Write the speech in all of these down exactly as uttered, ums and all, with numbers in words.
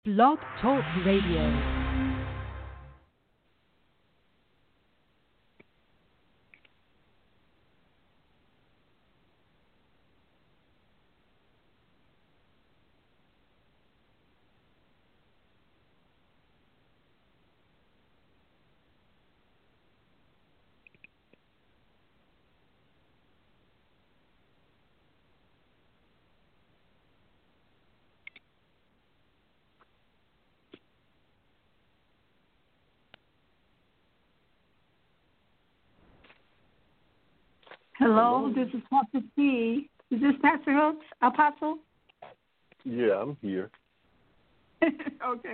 Blog Talk Radio. Hello, this is Pastor C. Is this Pastor Hooks, Apostle? Yeah, I'm here. Okay.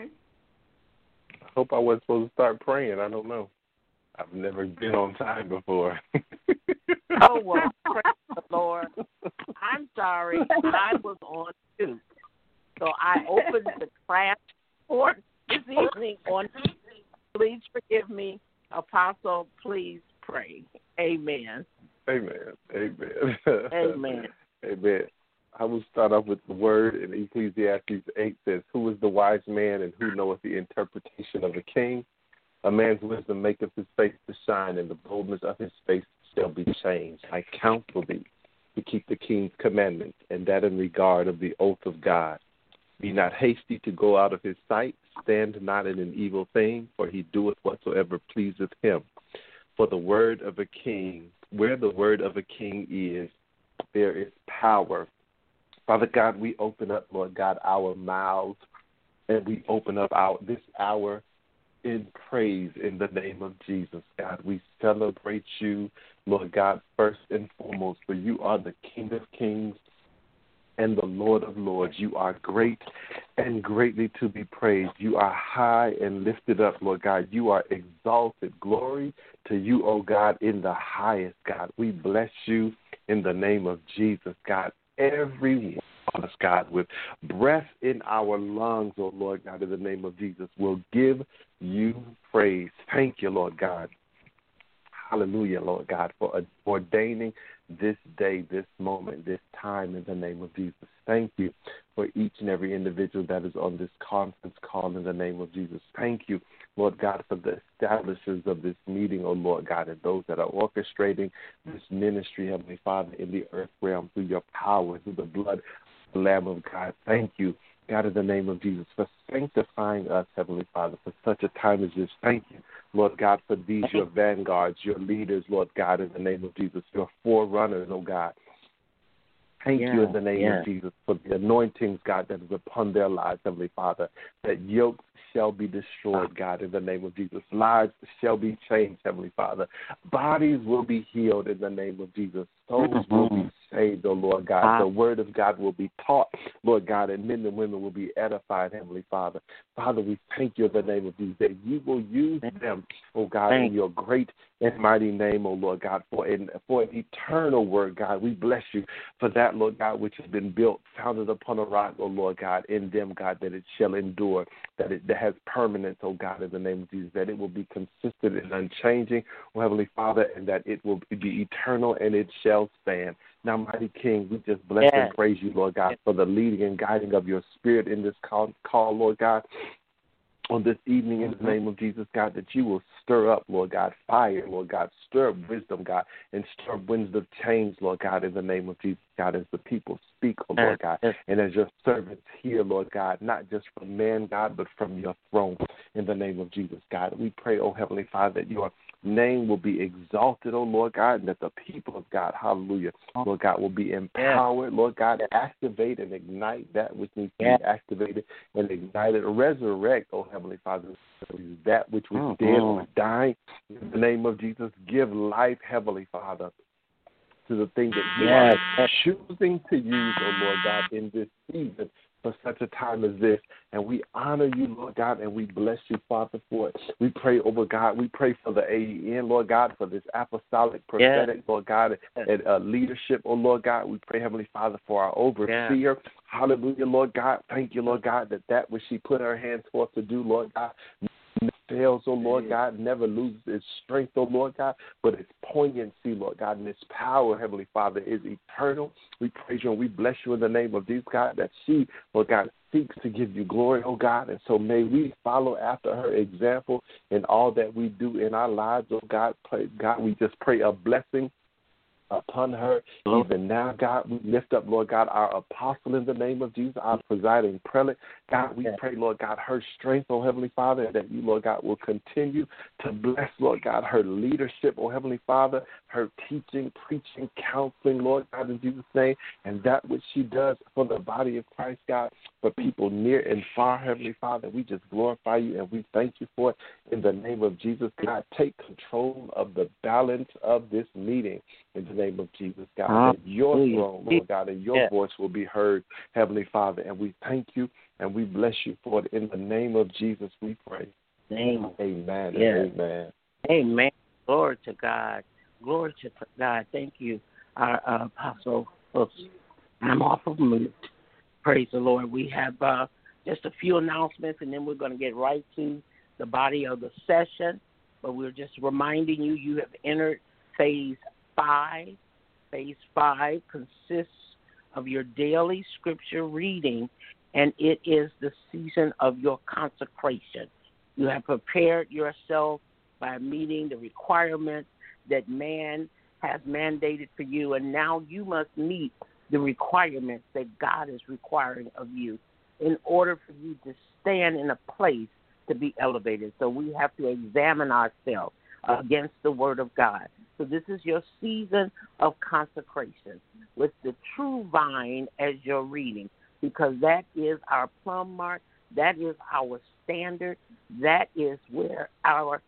I hope I wasn't supposed to start praying. I don't know. I've never been on time before. Oh, well, praise the Lord. I'm sorry. I was on too. So I opened the class for this evening on Please forgive me. Apostle, please pray. Amen. Amen. Amen. Amen. Amen. I will start off with the word in Ecclesiastes eight says, Who is the wise man and who knoweth the interpretation of a king? A man's wisdom maketh his face to shine, and the boldness of his face shall be changed. I counsel thee to keep the king's commandments, and that in regard of the oath of God. Be not hasty to go out of his sight, stand not in an evil thing, for he doeth whatsoever pleaseth him. For the word of a king, where the word of a king is, there is power. Father God, we open up, Lord God, our mouths, and we open up our this hour in praise in the name of Jesus, God. We celebrate you, Lord God, first and foremost, for you are the King of kings and the Lord of lords. You are great and greatly to be praised. You are high and lifted up, Lord God. You are exalted. Glory to you, O God, in the highest, God. We bless you in the name of Jesus, God. Every one of us, God, with breath in our lungs, oh Lord God, in the name of Jesus, will give you praise. Thank you, Lord God. Hallelujah, Lord God, for ordaining this day, this moment, this time in the name of Jesus. Thank you for each and every individual that is on this conference call in the name of Jesus. Thank you, Lord God, for the establishers of this meeting, oh Lord God, and those that are orchestrating this ministry, Heavenly Father, in the earth realm through your power, through the blood of the Lamb of God. Thank you, God, in the name of Jesus, for sanctifying us, Heavenly Father, for such a time as this. Thank you, Lord God, for these, your vanguards, your leaders, Lord God, in the name of Jesus, your forerunners, oh God. Thank yeah, you in the name yeah. of Jesus for the anointings, God, that is upon their lives, Heavenly Father, that yokes shall be destroyed, God, in the name of Jesus. Lives shall be changed, Heavenly Father. Bodies will be healed in the name of Jesus. Souls mm-hmm. will be saved, oh Lord God. The word of God will be taught, Lord God, and men and women will be edified, Heavenly Father. Father, we thank you in the name of Jesus that you will use them, oh God, in your great and mighty name, oh Lord God, for an, for an eternal word, God. We bless you for that, Lord God, which has been built, founded upon a rock, oh Lord God, in them, God, that it shall endure, that it that has permanence, oh God, in the name of Jesus, that it will be consistent and unchanging, oh Heavenly Father, and that it will be eternal and it shall stand. Now, mighty King, we just bless yeah. and praise you, Lord God, for the leading and guiding of your spirit in this call, call Lord God, on this evening in the name of Jesus, God, that you will stir up, Lord God, fire, Lord God, stir up wisdom, God, and stir up winds of change, Lord God, in the name of Jesus, God, as the people speak, oh Lord God, and as your servants hear, Lord God, not just from man, God, but from your throne in the name of Jesus, God. We pray, oh Heavenly Father, that your name will be exalted, oh Lord God, and that the people of God, hallelujah, Lord God, will be empowered, Lord God, activate and ignite that which needs to be activated and ignited, resurrect, oh Heavenly Father, that which was mm-hmm. dead or dying. In the name of Jesus, give life, Heavenly Father, to the thing that you yes. are choosing to use, oh Lord God, in this season for such a time as this. And we honor you, Lord God, and we bless you, Father, for it. We pray over God. We pray for the A E N, Lord God, for this apostolic, prophetic, yes. Lord God, and uh, leadership, oh Lord God. We pray, Heavenly Father, for our overseer. Yes. Hallelujah, Lord God. Thank you, Lord God, that that which she put her hands forth to do, Lord God, fails, oh Lord God, never loses its strength, oh Lord God, but its poignancy, Lord God, and its power, Heavenly Father, is eternal. We praise you and we bless you in the name of Jesus, God, that she, Lord God, seeks to give you glory, oh God. And so may we follow after her example in all that we do in our lives, oh God. Pray, God, we just pray a blessing upon her even now, God. We lift up, Lord God, our apostle in the name of Jesus, our presiding prelate. God, we pray, Lord God, her strength, oh Heavenly Father, and that you, Lord God, will continue to bless, Lord God, her leadership, oh Heavenly Father, her teaching, preaching, counseling, Lord God, in Jesus' name, and that which she does for the body of Christ, God, for people near and far, Heavenly Father. We just glorify you and we thank you for it in the name of Jesus. God, take control of the balance of this meeting in the name of Jesus, God, that your throne, Lord God, and your voice will be heard, Heavenly Father. And we thank you and we bless you for it. In the name of Jesus, we pray. Name. Amen. Yes. And amen. Amen. Glory to God. Glory to God. Thank you, our uh, apostle. Oops. I'm off of mute. Praise the Lord. We have uh, just a few announcements, and then we're going to get right to the body of the session. But we're just reminding you, you have entered phase five. Phase five consists of your daily scripture reading, and it is the season of your consecration. You have prepared yourself by meeting the requirements that man has mandated for you, and now you must meet the requirements that God is requiring of you in order for you to stand in a place to be elevated. So we have to examine ourselves against the Word of God. So this is your season of consecration with the true vine as your reading, because that is our plumb mark, that is our standard, that is where our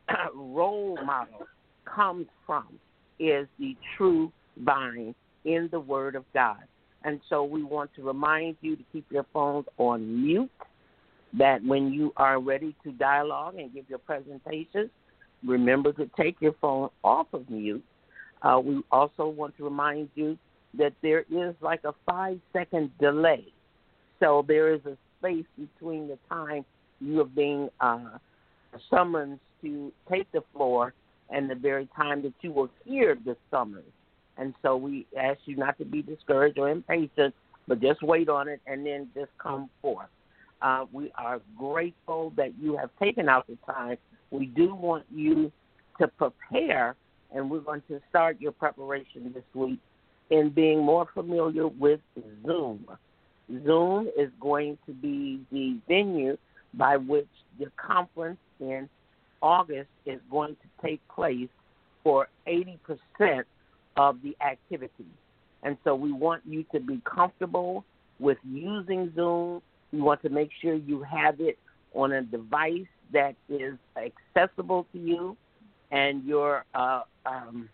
role model comes from, is the true vine in the Word of God. And so we want to remind you to keep your phones on mute, that when you are ready to dialogue and give your presentations, remember to take your phone off of mute. Uh, we also want to remind you that there is like a five-second delay. So there is a space between the time you are being uh, summoned to take the floor and the very time that you will hear the summons. And so we ask you not to be discouraged or impatient, but just wait on it and then just come forth. Uh, we are grateful that you have taken out the time. We do want you to prepare, and we're going to start your preparation this week in being more familiar with Zoom. Zoom is going to be the venue by which the conference in August is going to take place for eighty percent of the activities. And so we want you to be comfortable with using Zoom. We want to make sure you have it on a device that is accessible to you, and your uh, um,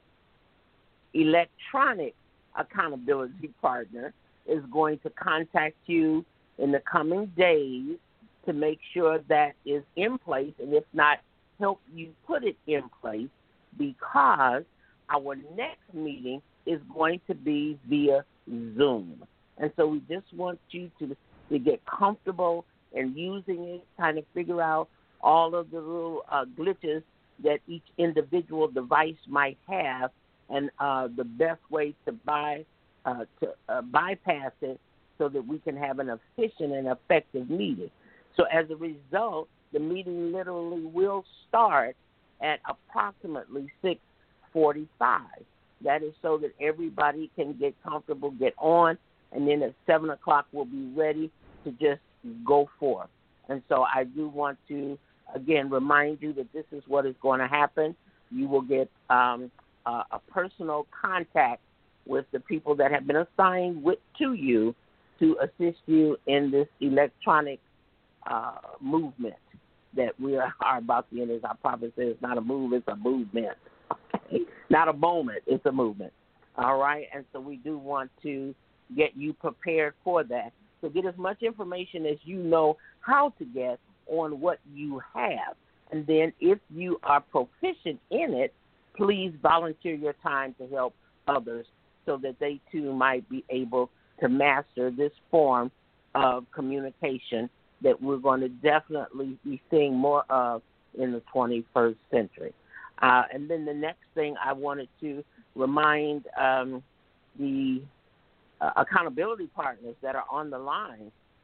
electronic accountability partner is going to contact you in the coming days to make sure that is in place, and if not, help you put it in place, because our next meeting is going to be via Zoom. And so we just want you to, to get comfortable in using it, kind of figure out all of the little uh, glitches that each individual device might have, and uh, the best way to buy uh, to uh, bypass it so that we can have an efficient and effective meeting. So as a result, the meeting literally will start at approximately six forty-five. That is so that everybody can get comfortable, get on, and then at seven o'clock we'll be ready to just go forth. And so I do want to, again, remind you that this is what is going to happen. You will get um, a, a personal contact with the people that have been assigned with, to you to assist you in this electronic uh, movement that we are, are about to enter. As our prophet says, it's not a move, it's a movement. Okay? Not a moment, it's a movement. All right? And so we do want to get you prepared for that. So get as much information as you know how to get on what you have. And then if you are proficient in it, please volunteer your time to help others so that they too might be able to master this form of communication that we're going to definitely be seeing more of in the twenty-first century. Uh, and then the next thing I wanted to remind um, the uh, accountability partners that are on the line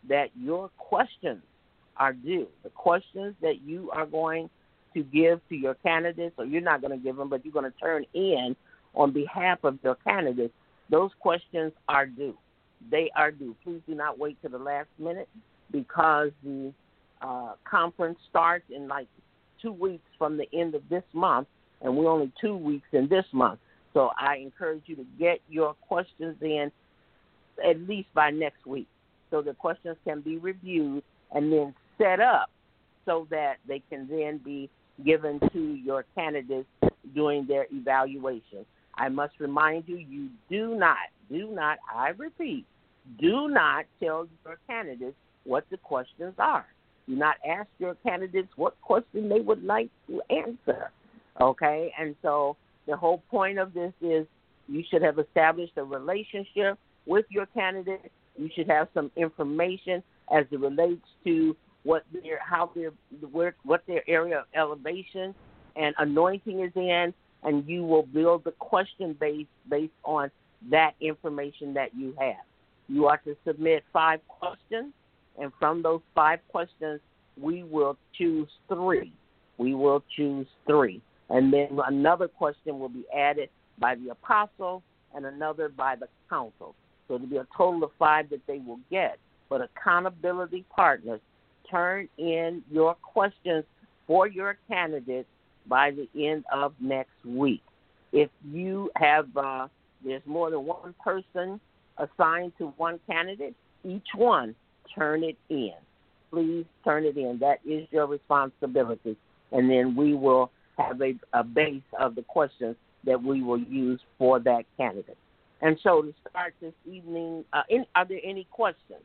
that your questions are due. The questions that you are going to give to your candidates, or you're not going to give them, but you're going to turn in on behalf of your candidates, those questions are due. They are due. Please do not wait to the last minute, because the uh, conference starts in like two weeks from the end of this month, and we're only two weeks in this month. So I encourage you to get your questions in at least by next week, so the questions can be reviewed and then set up so that they can then be given to your candidates during their evaluation. I must remind you, you do not, do not, I repeat, do not tell your candidates what the questions are. Do not ask your candidates what question they would like to answer, okay? And so the whole point of this is you should have established a relationship with your candidate. You should have some information as it relates to what their, how their, where, what their area of elevation and anointing is in, and you will build the question base based on that information that you have. You are to submit five questions, and from those five questions, we will choose three. We will choose three. And then another question will be added by the apostle and another by the council. So it'll be a total of five that they will get. But accountability partners, turn in your questions for your candidates by the end of next week. If you have, uh, there's more than one person assigned to one candidate, each one, turn it in. Please turn it in. That is your responsibility. And then we will have a, a base of the questions that we will use for that candidate. And so to start this evening, uh, in, are there any questions?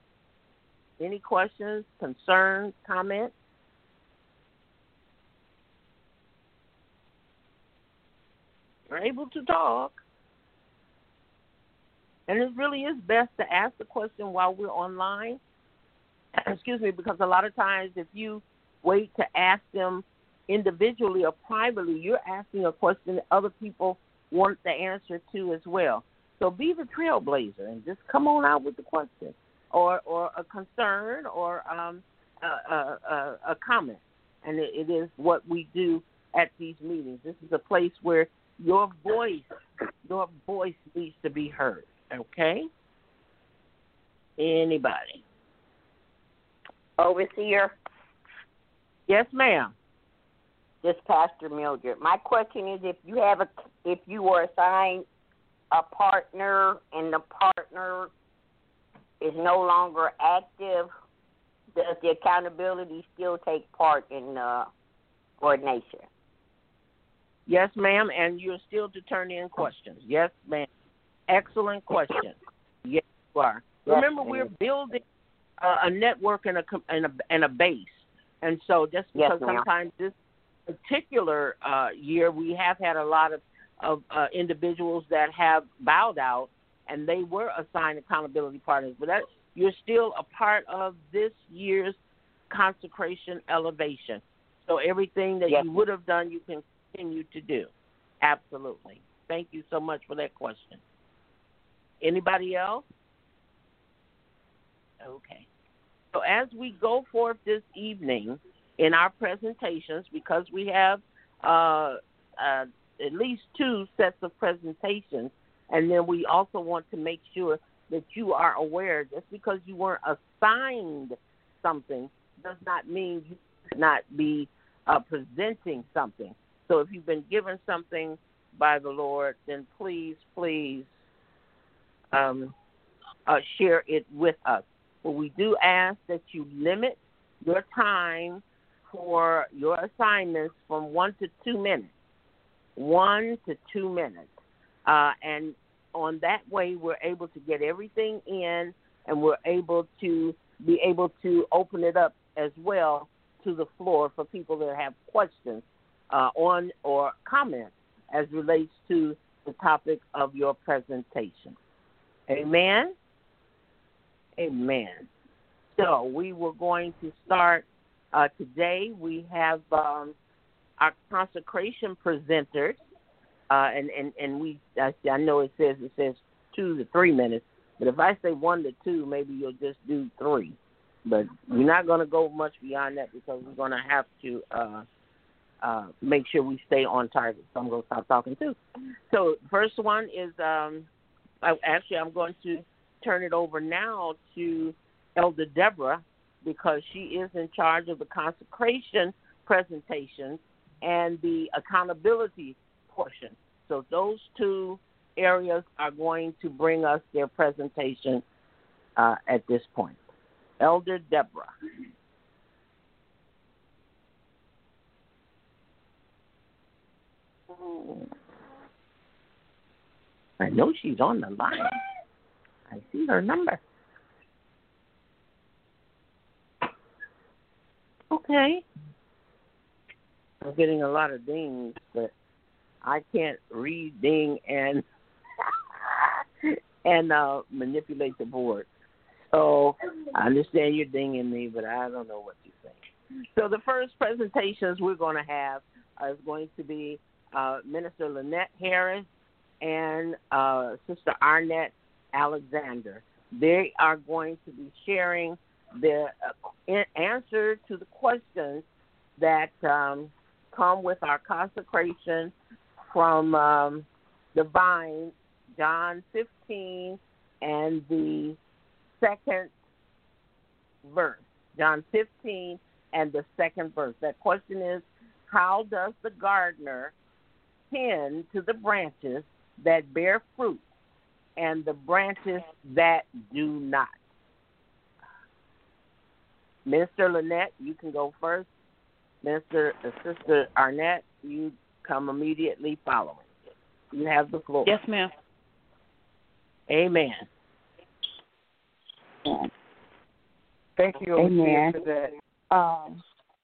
Any questions, concerns, comments? You're able to talk. And it really is best to ask the question while we're online. Excuse me, because a lot of times if you wait to ask them individually or privately, you're asking a question that other people want the answer to as well. So be the trailblazer and just come on out with the question or, or a concern or um, a, a, a, a comment. And it, it is what we do at these meetings. This is a place where your voice, your voice needs to be heard. Okay? Anybody? Overseer? Yes, ma'am. This Pastor Mildred. My question is, if you have a, if you were assigned a partner and the partner is no longer active, does the accountability still take part in the coordination? Yes, ma'am, and you're still to turn in questions. Yes, ma'am. Excellent question. Yes, you are. Yes, Remember, ma'am. we're building uh, a network and a, and a and a base, and so just Yes, because ma'am. sometimes this particular uh, year we have had a lot of of uh, individuals that have bowed out, and they were assigned accountability partners, but that you're still a part of this year's consecration elevation. So everything that Yes. you would have done, you can continue to do. Absolutely. Thank you so much for that question. Anybody else? Okay. So as we go forth this evening in our presentations, because we have uh, uh, at least two sets of presentations, and then we also want to make sure that you are aware, just because you weren't assigned something does not mean you should not be uh, presenting something. So if you've been given something by the Lord, then please, please um, uh, share it with us. But we do ask that you limit your time for your assignments from one to two minutes. One to two minutes. Uh, and on that way, we're able to get everything in, and we're able to be able to open it up as well to the floor for people that have questions uh, on or comments as relates to the topic of your presentation. Amen? Amen. So we were going to start uh, today. We have um, our consecration presenters, uh, and, and, and we I, I know it says it says two to three minutes, But if I say one to two, maybe you'll just do three. But we're not going to go much beyond that because we're going to have to uh, uh, make sure we stay on target. So I'm going to stop talking too. So first one is, um, I, actually, I'm going to turn it over now to Elder Deborah because she is in charge of the consecration presentation and the accountability portion. So those two areas are going to bring us their presentation uh, at this point. Elder Deborah. I know she's on the line. I see her number. Okay. I'm getting a lot of dings, but I can't read, ding, and and uh, manipulate the board. So I understand you're dinging me, but I don't know what you're saying. So the first presentations we're going to have is going to be uh, Minister Lynette Harris and uh, Sister Arnett Alexander. They are going to be sharing the uh, answer to the questions that um, come with our consecration from um, the vine, John fifteen, and the second verse. John fifteen and the second verse. That question is, how does the gardener tend to the branches that bear fruit and the branches that do not? Minister Lynette, you can go first. Minister uh, Sister Arnett, you come immediately following. You have the floor. Yes, ma'am. Amen. Thank you, Amen, for that. Um,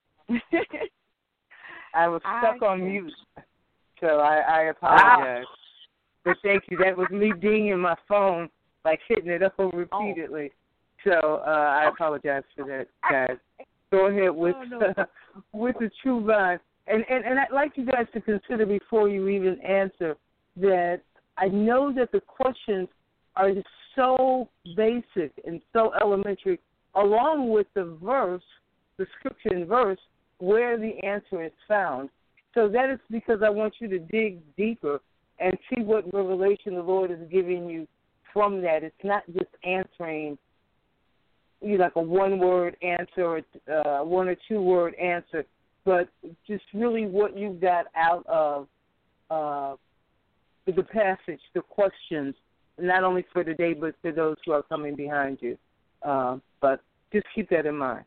I was stuck I, on mute, so I, I apologize. Ah. But thank you. That was me dinging my phone, like hitting it up repeatedly. Oh. So uh, I apologize for that, guys. Go ahead with oh, no. uh, with the true vine. And, and, and I'd like you guys to consider before you even answer that I know that the questions are just so basic and so elementary, along with the verse, the scripture and verse, where the answer is found. So that is because I want you to dig deeper and see what revelation the Lord is giving you from that. It's not just answering, you know, like a one-word answer, uh, one or two-word answer, but just really what you got out of uh, the passage, the questions, not only for today, but for those who are coming behind you. Uh, but just keep that in mind.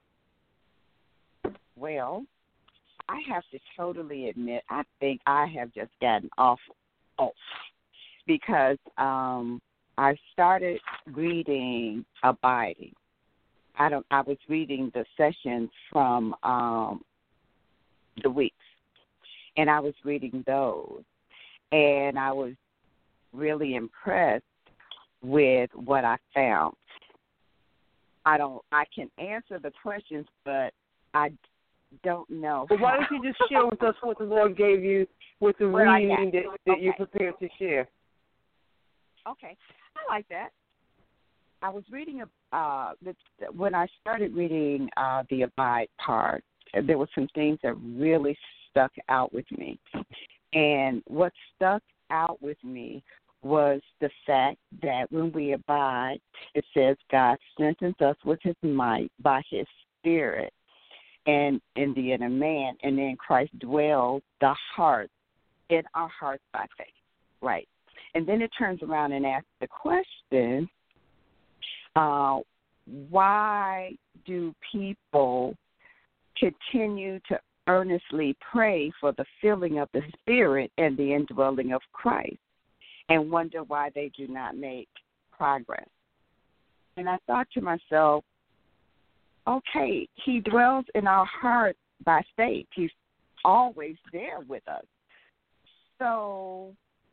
Well, I have to totally admit, I think I have just gotten off, off because um, I started reading Abiding. I don't. I was reading the sessions from um, the weeks, and I was reading those, and I was really impressed with what I found. I don't. I can answer the questions, but I don't know. Well, why don't you just share with us what the Lord gave you with the what reading that, that okay. you're prepared to share? Okay, I like that. I was reading, uh, when I started reading uh, the Abide part, there were some things that really stuck out with me. And what stuck out with me was the fact that when we abide, it says God strengthens us with his might by his spirit and in the inner man, and then Christ dwells the heart, in our hearts by faith, right? And then it turns around and asks the question, Uh, why do people continue to earnestly pray for the filling of the Spirit and the indwelling of Christ and wonder why they do not make progress? And I thought to myself, okay, he dwells in our heart by faith. He's always there with us. So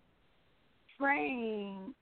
praying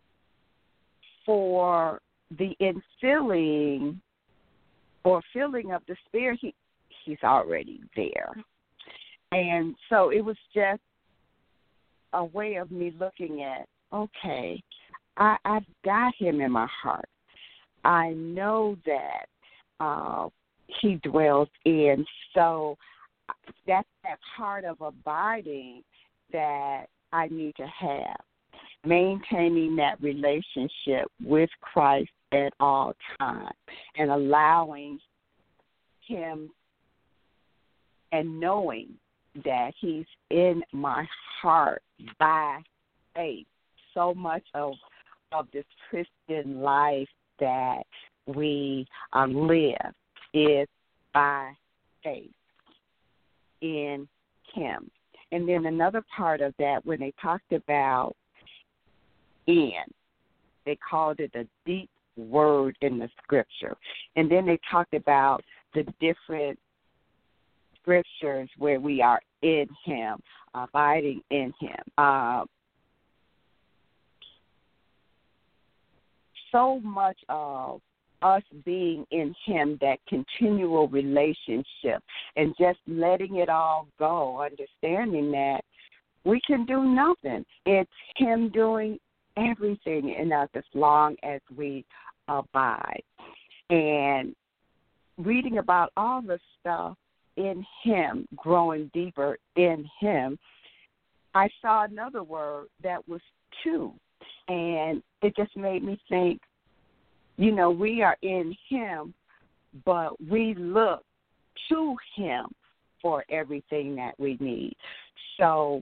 for the infilling or filling of the Spirit, he, he's already there. And so it was just a way of me looking at, okay, I, I've got him in my heart. I know that uh, he dwells in. So that's that heart of abiding that I need to have. Maintaining that relationship with Christ at all times and allowing him and knowing that he's in my heart by faith. So much of of this Christian life that we uh, live is by faith in him. And then another part of that, when they talked about in, they called it a deep word in the scripture. And then they talked about the different scriptures where we are in him, abiding in him. Uh, so much of us being in him, that continual relationship, and just letting it all go, understanding that we can do nothing. It's him doing everything in us as long as we abide. And reading about all the stuff in him, growing deeper in him, I saw another word that was two. And it just made me think, you know, we are in him, but we look to him for everything that we need. So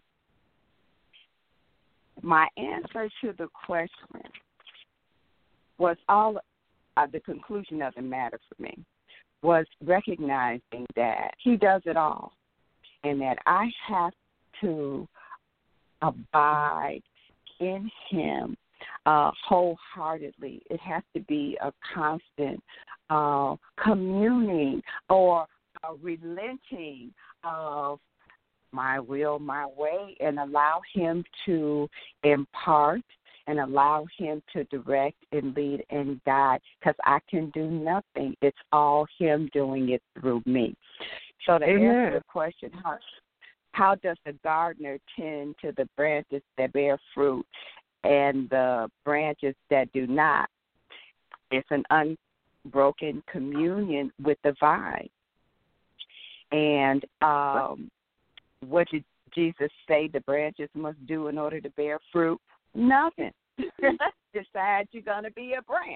my answer to the question was all, uh, the conclusion of the matter for me was recognizing that he does it all and that I have to abide in him uh, wholeheartedly. It has to be a constant uh, communing or a relenting of my will, my way, and allow him to impart and allow him to direct and lead and guide, because I can do nothing. It's all him doing it through me. So to Amen. answer the question, how, how does the gardener tend to the branches that bear fruit and the branches that do not? It's an unbroken communion with the vine. And um, what did Jesus say the branches must do in order to bear fruit? Nothing. Decide you're going to be a branch.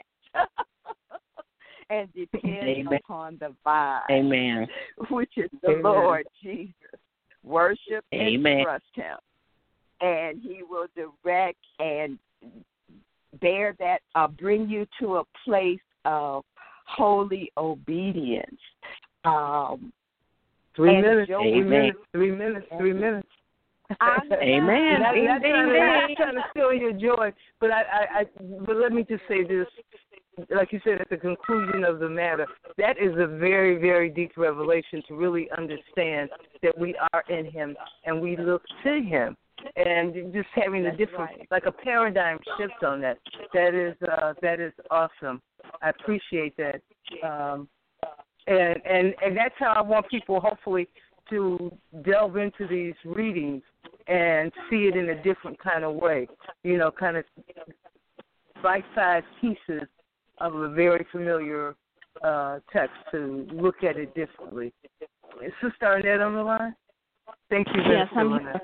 And depend Amen. Upon the vine. Amen. Which is the Amen. Lord Jesus. Worship Amen. And trust him. And he will direct and bear that, uh, bring you to a place of holy obedience. Um, Three minutes, three minutes, three minutes, three minutes. Amen. Not, not, trying to, not trying to steal your joy, but I, I, I, but let me just say this. Like you said, at the conclusion of the matter, that is a very, very deep revelation to really understand that we are in him and we look to him. And just having a different, right. like a paradigm shift on that. That is, uh, that is awesome. I appreciate that. Um, And, and and that's how I want people, hopefully, to delve into these readings and see it in a different kind of way. You know, kind of bite-sized pieces of a very familiar uh, text to look at it differently. Is Sister Arnett on the line? Thank you, yes, Mister I'm Arnett.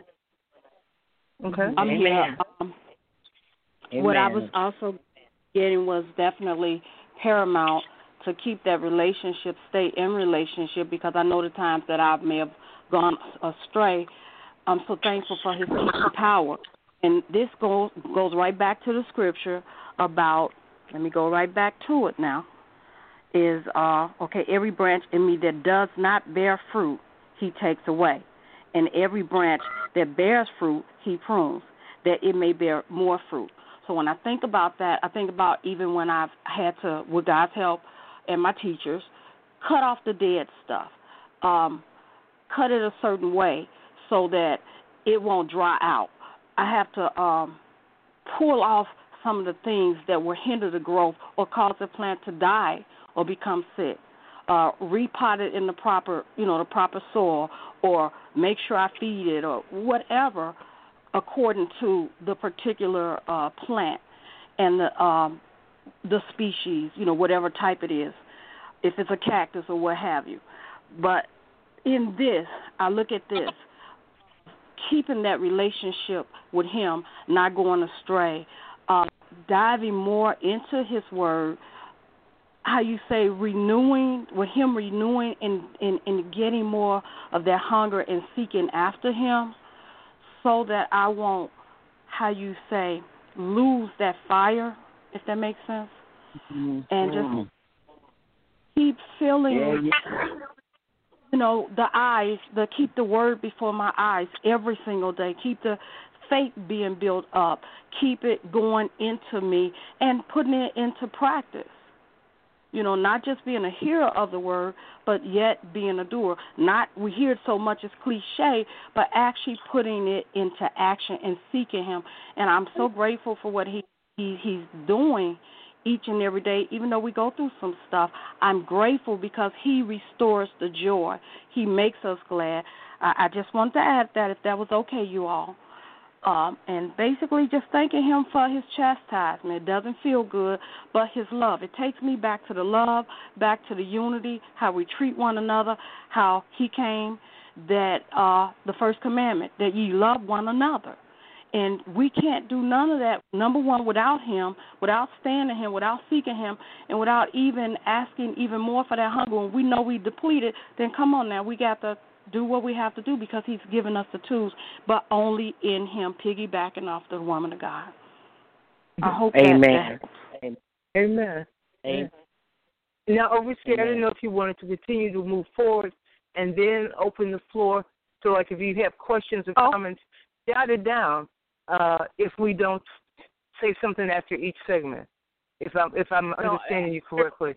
Okay. I'm Amen. here. Um, what I was also getting was definitely paramount to keep that relationship, stay in relationship, because I know the times that I may have gone astray. I'm so thankful for his keeping power. And this goes goes right back to the scripture about, let me go right back to it now, is, uh, okay, every branch in me that does not bear fruit, he takes away. And every branch that bears fruit, he prunes, that it may bear more fruit. So when I think about that, I think about even when I've had to, with God's help, and my teachers, cut off the dead stuff, um, cut it a certain way so that it won't dry out. I have to um, pull off some of the things that will hinder the growth or cause the plant to die or become sick. Uh, repot it in the proper, you know, the proper soil, or make sure I feed it, or whatever, according to the particular uh, plant. and the um, the species, you know, whatever type it is, if it's a cactus or what have you. But in this, I look at this, keeping that relationship with him, not going astray, uh, diving more into his word, how you say renewing, with him renewing and, and, and getting more of that hunger and seeking after him, so that I won't, how you say, lose that fire, if that makes sense. Mm-hmm. And just keep feeling, yeah. you know, the eyes, the keep the word before my eyes every single day. Keep the faith being built up. Keep it going into me and putting it into practice. You know, not just being a hearer of the word, but yet being a doer. Not, we hear it so much as cliche, but actually putting it into action and seeking him. And I'm so grateful for what he, he he's doing each and every day. Even though we go through some stuff, I'm grateful because he restores the joy. He makes us glad. I, I just want to add that, if that was okay, you all. Um, and basically just thanking him for his chastisement. It doesn't feel good, but his love. It takes me back to the love, back to the unity, how we treat one another, how he came, that uh, the first commandment, that ye love one another. And we can't do none of that, number one, without him, without standing him, without seeking him, and without even asking even more for that hunger. When we know we depleted, then come on now, we got to do what we have to do because he's given us the tools, but only in him, piggybacking off the woman of God. I hope Amen. that. Amen. Amen. Amen. Now, Overseer, I didn't know if you wanted to continue to move forward and then open the floor. So, like, if you have questions or oh. comments, jot it down uh, if we don't say something after each segment, if I'm, if I'm no, understanding you correctly.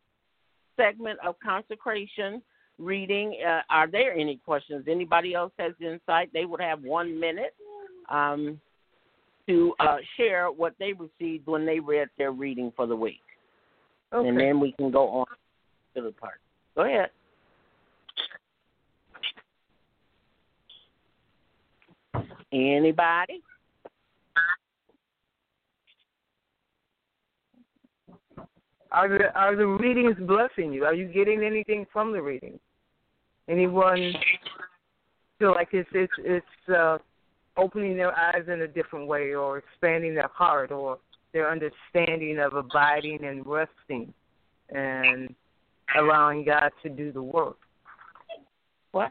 Segment of consecration. Reading, uh, are there any questions? Anybody else has insight? They would have one minute um, to uh, share what they received when they read their reading for the week. Okay. And then we can go on to the part. Go ahead. Anybody? Are the, are the readings blessing you? Are you getting anything from the readings? Anyone feel like it's it's it's uh, opening their eyes in a different way, or expanding their heart, or their understanding of abiding and resting, and allowing God to do the work? What?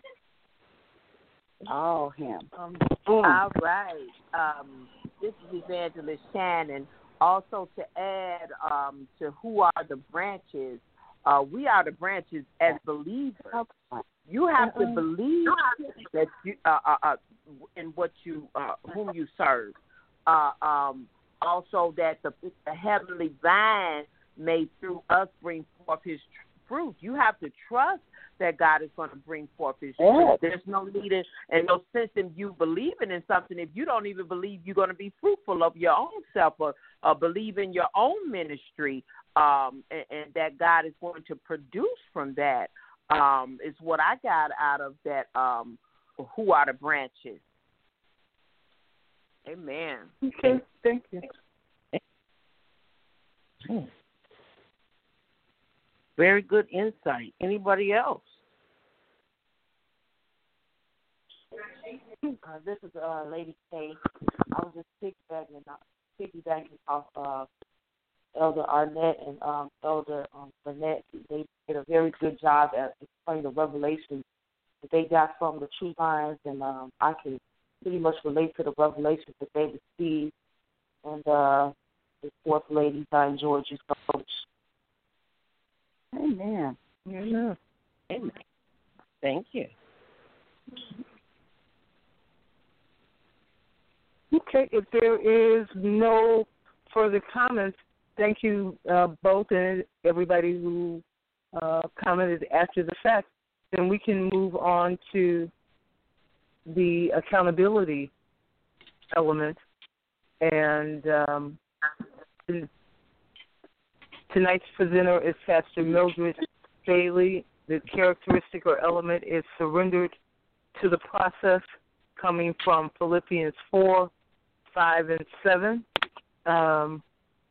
Oh, him. Um, all right. Um, this is Evangelist Shannon. Also, to add um, to who are the branches, uh, we are the branches as believers. You have to believe that you uh, uh, uh, in what you uh, whom you serve. Uh, um, also, that the, the heavenly vine may through us bring forth His fruit. You have to trust that God is going to bring forth His fruit. There's no need in, and no sense in you believing in something if you don't even believe you're going to be fruitful of your own self, or, or believe in your own ministry, um, and, and that God is going to produce from that. Um, is what I got out of that. Um, who are the branches? Amen. Okay, thank you. Very good insight. Anybody else? Uh, this is uh, Lady K. I was just piggybacking, uh, piggybacking off uh, Elder Arnett and um, Elder um, Burnett. They did a very good job at explaining the revelation that they got from the true lines, and um, I can pretty much relate to the revelations that they received. And uh, the fourth lady, I enjoyed you so much. Amen. Amen. Amen. Thank you. Okay, if there is no further comments, thank you uh, both and everybody who uh, commented after the fact. Then we can move on to the accountability element. And um, tonight's presenter is Pastor Mildred Bailey. The characteristic or element is surrendered to the process, coming from Philippians four, five, and seven. Um,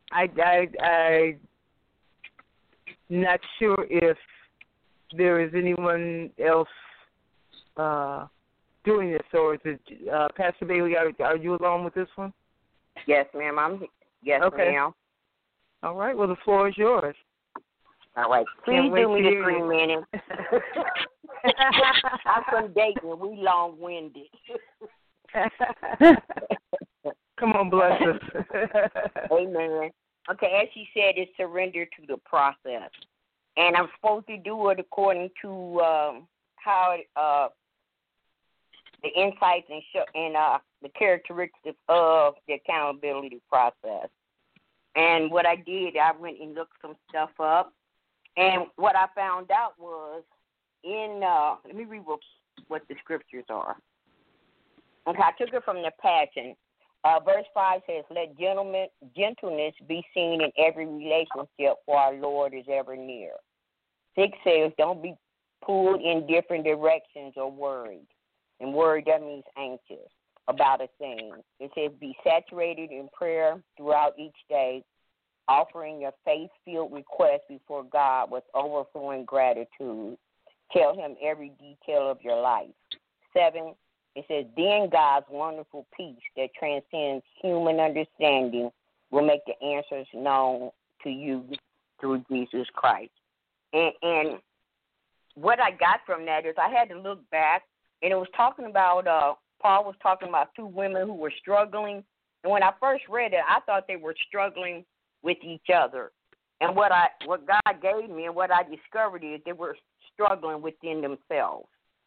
I, I, I, not sure if there is anyone else uh, doing this, or is it uh, Pastor Bailey? Are, are you alone with this one? Yes, ma'am. I'm yes, okay. ma'am. All right. Well, the floor is yours. All right. Please do me the three minutes. I'm from Dayton. We long-winded. Come on, bless us. Amen. Okay, as she said, it's surrender to the process. And I'm supposed to do it according to um, how it, uh, the insights and, show, and uh, the characteristics of the accountability process. And what I did, I went and looked some stuff up. And what I found out was in, uh, let me read what, what the scriptures are. Okay, I took it from the Passion. Uh, verse five says, let gentlemen, gentleness be seen in every relationship, for our Lord is ever near. Six says, don't be pulled in different directions or worried. And worried, that means anxious about a thing. It says, be saturated in prayer throughout each day, offering your faith-filled request before God with overflowing gratitude. Tell him every detail of your life. Seven, it says, then God's wonderful peace that transcends human understanding will make the answers known to you through Jesus Christ. And, and what I got from that is I had to look back, and it was talking about, uh, Paul was talking about two women who were struggling. And when I first read it, I thought they were struggling with each other. And what I what God gave me and what I discovered is they were struggling within themselves.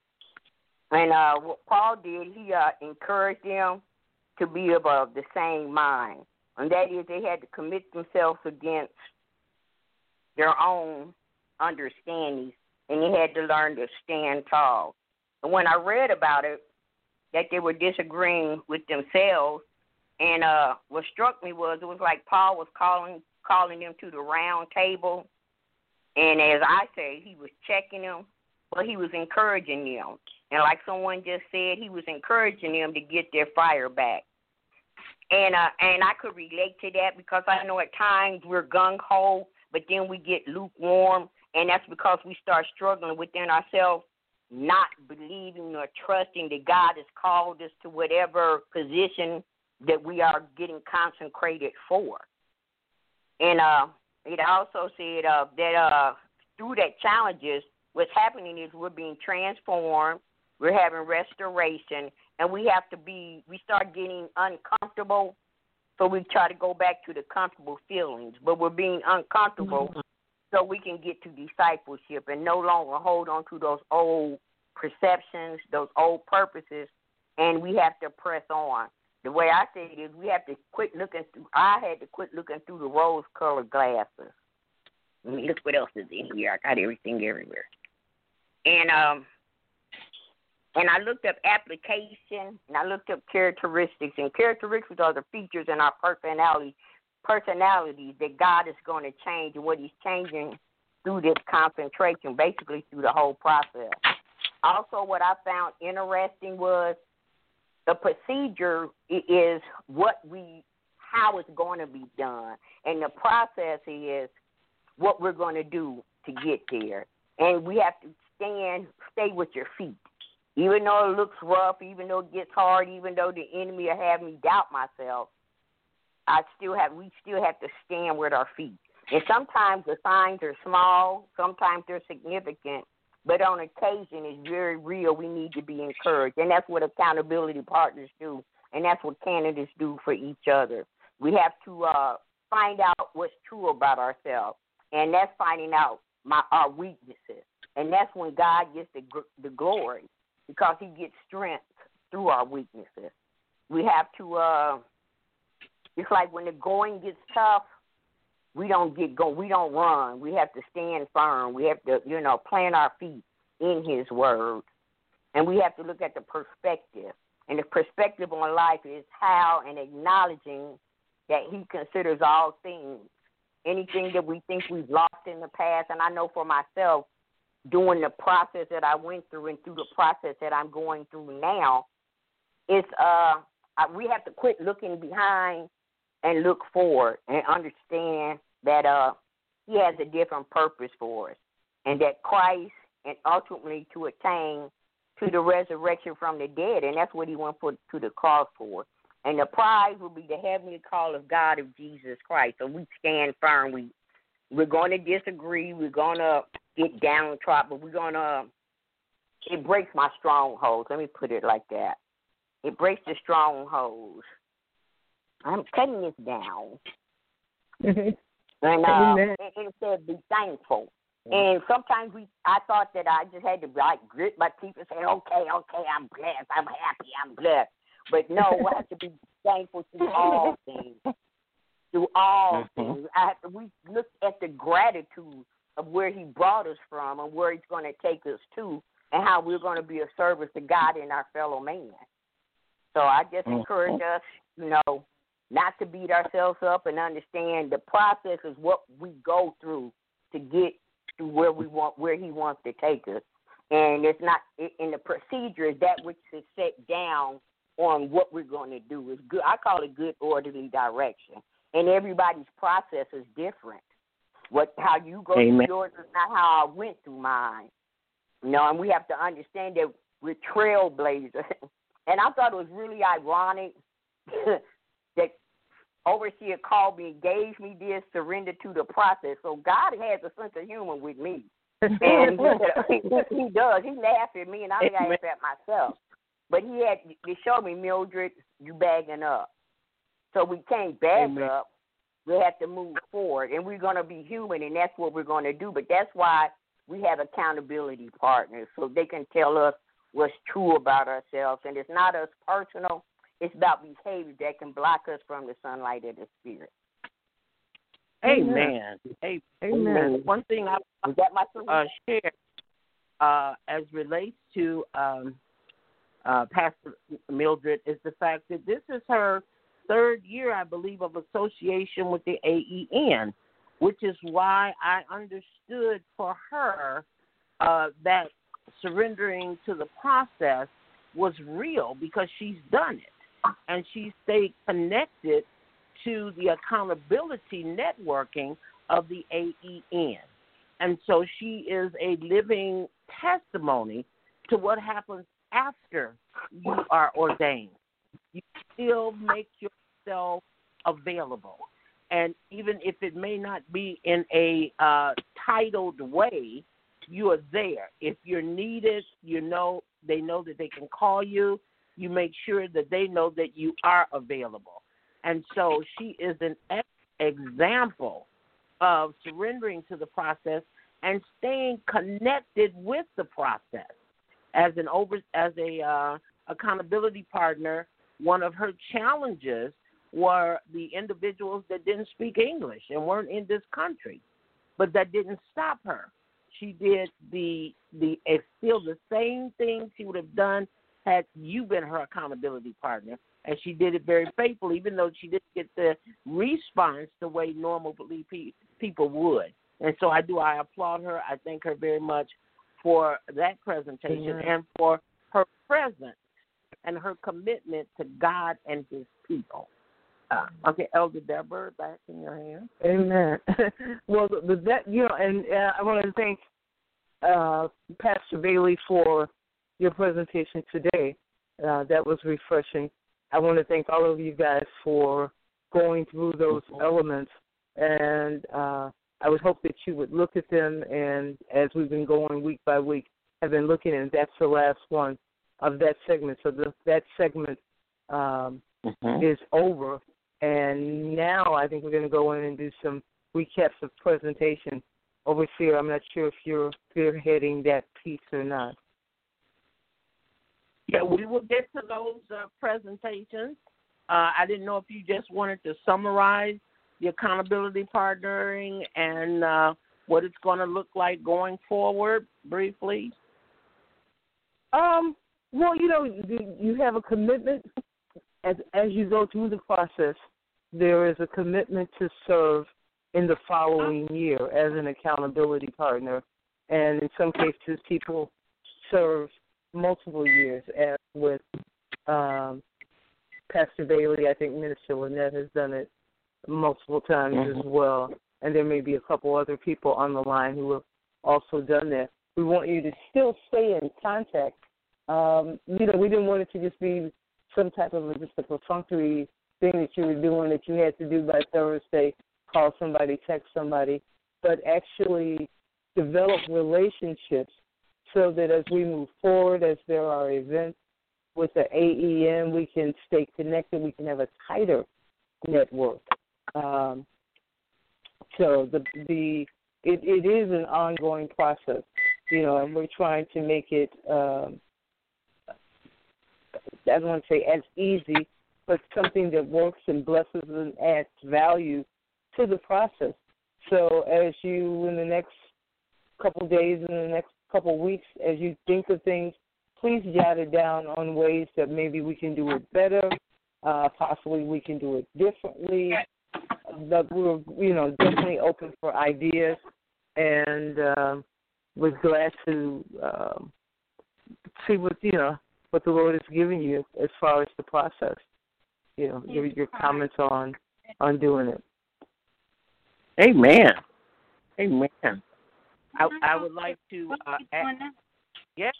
And uh, what Paul did, he uh, encouraged them to be of uh, the same mind. And that is they had to commit themselves against their own understandings, and they had to learn to stand tall. And when I read about it, that they were disagreeing with themselves, and uh, what struck me was it was like Paul was calling calling them to the round table, and as I say, he was checking them, but he was encouraging them. And like someone just said, he was encouraging them to get their fire back. And uh, and I could relate to that because I know at times we're gung-ho, but then we get lukewarm, and that's because we start struggling within ourselves, not believing or trusting that God has called us to whatever position that we are getting consecrated for. And uh, it also said uh, that uh, through that challenges, what's happening is we're being transformed, we're having restoration, and we have to be, we start getting uncomfortable, so we try to go back to the comfortable feelings, but we're being uncomfortable mm-hmm. so we can get to discipleship and no longer hold on to those old perceptions, those old purposes, and we have to press on. The way I say it is we have to quit looking through, I had to quit looking through the rose-colored glasses. Let me look what else is in here. I got everything everywhere. And um, and I looked up application, and I looked up characteristics. And characteristics are the features in our personality, personalities that God is going to change and what he's changing through this concentration, basically through the whole process. Also, what I found interesting was the procedure is what we, how it's going to be done. And the process is what we're going to do to get there. And we have to stand, stay with your feet. Even though it looks rough, even though it gets hard, even though the enemy will have me doubt myself, I still have, we still have to stand with our feet. And sometimes the signs are small, sometimes they're significant, but on occasion it's very real. We need to be encouraged. And that's what accountability partners do, and that's what candidates do for each other. We have to uh, find out what's true about ourselves, and that's finding out my, our weaknesses. And that's when God gets the, the glory, because he gets strength through our weaknesses. We have to, uh, it's like when the going gets tough, we don't get go. We don't run. We have to stand firm. We have to, you know, plant our feet in his word. And we have to look at the perspective. And the perspective on life is how and acknowledging that he considers all things. Anything that we think we've lost in the past, and I know for myself, during the process that I went through and through the process that I'm going through now, it's uh, we have to quit looking behind and look forward and understand that uh, he has a different purpose for us, and that Christ, and ultimately to attain to the resurrection from the dead, and that's what he went for, to the cross for. And the prize will be the heavenly call of God of Jesus Christ. So we stand firm. We, we're going to disagree. We're going to get downtrodden, but we're going to, it breaks my strongholds. Let me put it like that. It breaks the strongholds. I'm cutting this down. and uh, it, it said be thankful. And sometimes we, I thought that I just had to like grit my teeth and say, okay, okay, I'm blessed, I'm happy, I'm blessed. But no, we have to be thankful through all things. Through all mm-hmm. things. I have to, we look at the gratitude of where he brought us from and where he's going to take us to and how we're going to be of service to God and our fellow man. So I just mm-hmm. encourage us, you know, not to beat ourselves up and understand the process is what we go through to get to where we want, where he wants to take us. And it's not, in the procedure is that which is set down on what we're going to do. Is good. I call it good orderly direction. And everybody's process is different. What how you go Amen. Through yours is not how I went through mine. You know, and we have to understand that we're trailblazers. And I thought it was really ironic that overseer called me, gave me this, surrender to the process. So God has a sense of humor with me. And he, he does. He laughs at me, and I laugh at myself. But he had to show me, Mildred, you bagging up. So we can't bag Amen. Up. We have to move forward, and we're going to be human, and that's what we're going to do. But that's why we have accountability partners, so they can tell us what's true about ourselves. And it's not us personal. It's about behavior that can block us from the sunlight of the Spirit. Amen. Amen. Amen. One thing I Is that my uh, share uh, as relates to um, uh, Pastor Mildred is the fact that this is her third year, I believe, of association with the A E N, which is why I understood for her uh, that surrendering to the process was real because she's done it. And she stayed connected to the accountability networking of the A E N. And so she is a living testimony to what happens after you are ordained. You still make yourself available. And even if it may not be in a uh, titled way, you are there. If you're needed, you know, they know that they can call you. You make sure that they know that you are available. And so she is an ex- example of surrendering to the process and staying connected with the process. As an over, as a uh, accountability partner, one of her challenges were the individuals that didn't speak English and weren't in this country, but that didn't stop her. She did the the it's still the same thing she would have done had you been her accountability partner, and she did it very faithfully, even though she didn't get the response the way normally pe- people would. And so I do, I applaud her. I thank her very much for that presentation mm-hmm. and for her presence and her commitment to God and his people. Uh, okay, Elder Deborah, back in your hands. Amen. Well, with that, you know, and uh, I want to thank uh, Pastor Bailey for your presentation today. Uh, that was refreshing. I want to thank all of you guys for going through those mm-hmm. elements, and uh, I would hope that you would look at them, and as we've been going week by week, have been looking, and that's the last one of that segment. So the, that segment um, mm-hmm. is over, and now I think we're going to go in and do some recaps of presentation. Overseer, I'm not sure if you're spearheading that piece or not. Yeah, we will get to those uh, presentations. Uh, I didn't know if you just wanted to summarize the accountability partnering and uh, what it's going to look like going forward briefly. Um. Well, you know, you have a commitment as as you go through the process. There is a commitment to serve in the following year as an accountability partner, and in some cases, people serve multiple years. As with um, Pastor Bailey, I think Minister Lynette has done it multiple times mm-hmm. as well. And there may be a couple other people on the line who have also done that. We want you to still stay in contact. Um, you know, we didn't want it to just be some type of a, just a perfunctory thing that you were doing that you had to do by Thursday, call somebody, text somebody, but actually develop relationships so that as we move forward, as there are events with the A E M, we can stay connected, we can have a tighter network. Um, so the the it, it is an ongoing process, you know, and we're trying to make it, um, I don't want to say as easy, but something that works and blesses and adds value to the process. So as you, in the next couple of days, in the next couple of weeks, as you think of things, please jot it down on ways that maybe we can do it better, uh, possibly we can do it differently. But we're, you know, definitely open for ideas, and um, we're glad to um, see what, you know, what the Lord is giving you as far as the process. You know, your, your comments on on doing it. Amen. Amen. I, I would like to uh, add, yes.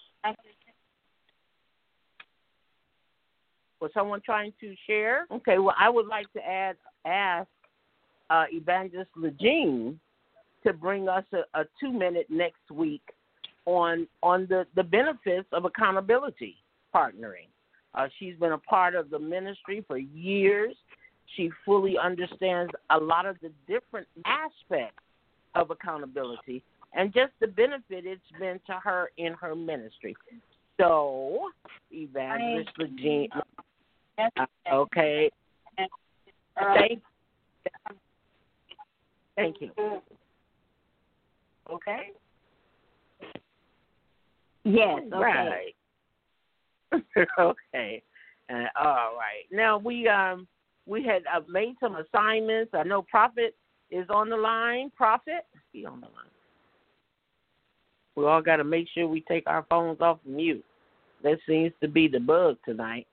Was someone trying to share? Okay. Well, I would like to add ask uh, Evangelist Legine to bring us a, a two minute next week on on the, the benefits of accountability partnering. Uh, she's been a part of the ministry for years. She fully understands a lot of the different aspects of accountability and just the benefit it's been to her in her ministry. So, Evangelist Legine, uh, okay. Thank, thank you. Okay? Yes, okay. Right. Okay. Uh, all right. Now we um we had uh, made some assignments. I know Prophet is on the line. Prophet, be on the line. We all got to make sure we take our phones off mute. That seems to be the bug tonight.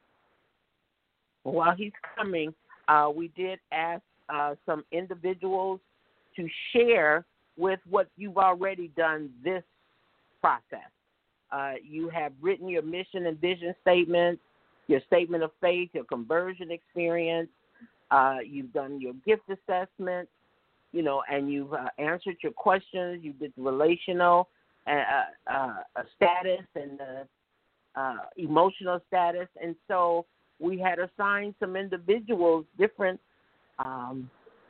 While he's coming, uh, we did ask uh, some individuals to share with what you've already done this process. Uh, you have written your mission and vision statement, your statement of faith, your conversion experience. Uh, you've done your gift assessment, you know, and you've uh, answered your questions. You did the relational uh, uh, uh, status and the uh, emotional status. And so we had assigned some individuals different um,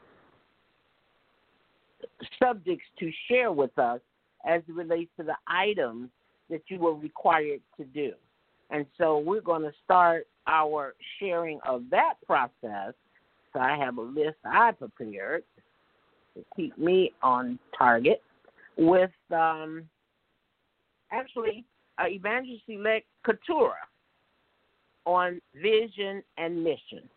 subjects to share with us as it relates to the items that you were required to do. And so we're going to start our sharing of that process. So I have a list I prepared to keep me on target with um, actually uh, Evangelist-elect Keturah on vision and mission.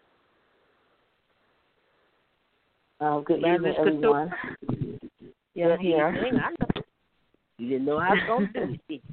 Uh, good evening, everyone. Yeah, here. You didn't know I was going to do it.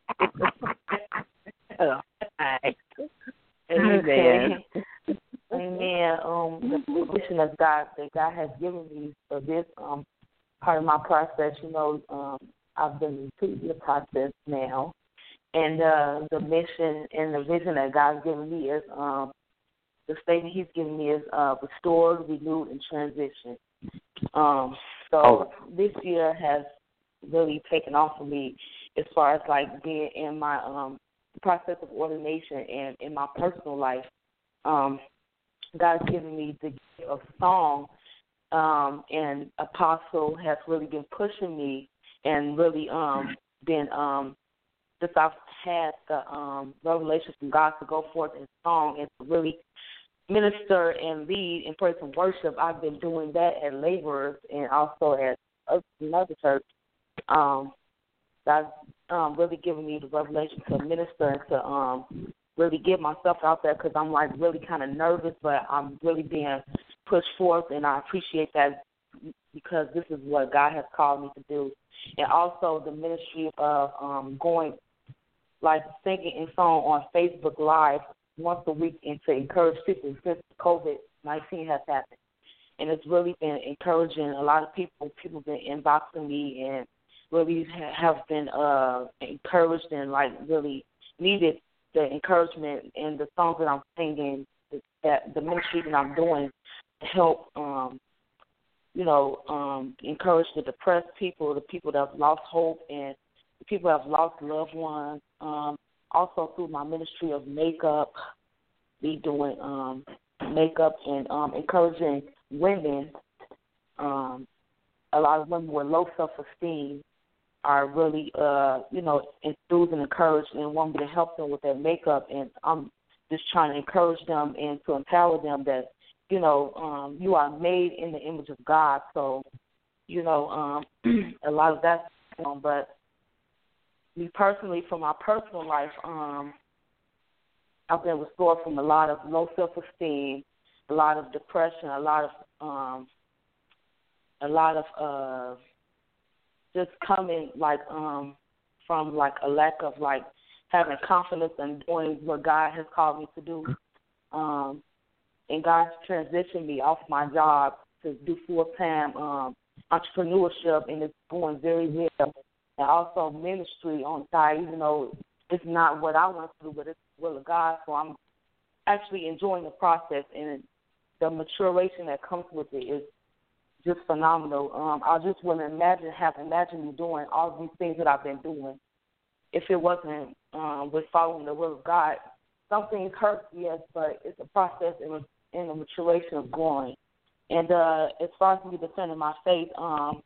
All right. Amen. Amen. Um, the mission that God that God has given me for this um part of my process, you know, um, I've been through the process now, and uh, the mission and the vision that God's given me is um the statement He's given me is uh restored, renewed, and transition. Um, so oh. This year has really taken off for me as far as like being in my um process of ordination and in my personal life. Um, God's given me the gift of song, um, and Apostle has really been pushing me and really um been um just I've had the um revelation from God to go forth in song and to really minister and lead in praise and worship. I've been doing that at Laborers and also at another church. Um, God's um, really giving me the revelation to minister and to um, really get myself out there because I'm like really kind of nervous, but I'm really being pushed forth, and I appreciate that because this is what God has called me to do. And also the ministry of um, going, like singing and song on Facebook Live once a week and to encourage people since COVID nineteen has happened. and it's really been encouraging. A lot of people people been inboxing me and really have been uh, encouraged and like really needed the encouragement and the songs that I'm singing, that the ministry that I'm doing to help, um, you know, um, encourage the depressed people, the people that have lost hope, and the people that have lost loved ones. Um, also through my ministry of makeup, be doing um, makeup and um, encouraging women. Um, a lot of women with low self-esteem are really, uh, you know, enthused and encouraged and want me to help them with their makeup. And I'm just trying to encourage them and to empower them that, you know, um, you are made in the image of God. So, you know, um, a lot of that's going on. But me personally, from my personal life, um, I've been restored from a lot of low self-esteem, a lot of depression, a lot of, um, a lot of, uh, just coming like um from like a lack of like having confidence in doing what God has called me to do. Um and God's transitioned me off my job to do full time um entrepreneurship, and it's going very well. And also ministry on side, even though it's not what I want to do, but it's the will of God. So I'm actually enjoying the process, and the maturation that comes with it is just phenomenal. Um, I just wouldn't imagine have imagined me doing all these things that I've been doing if it wasn't um, with following the will of God. Some things hurt, yes, but it's a process and a, a maturation of growing. And uh, as far as me defending my faith, um,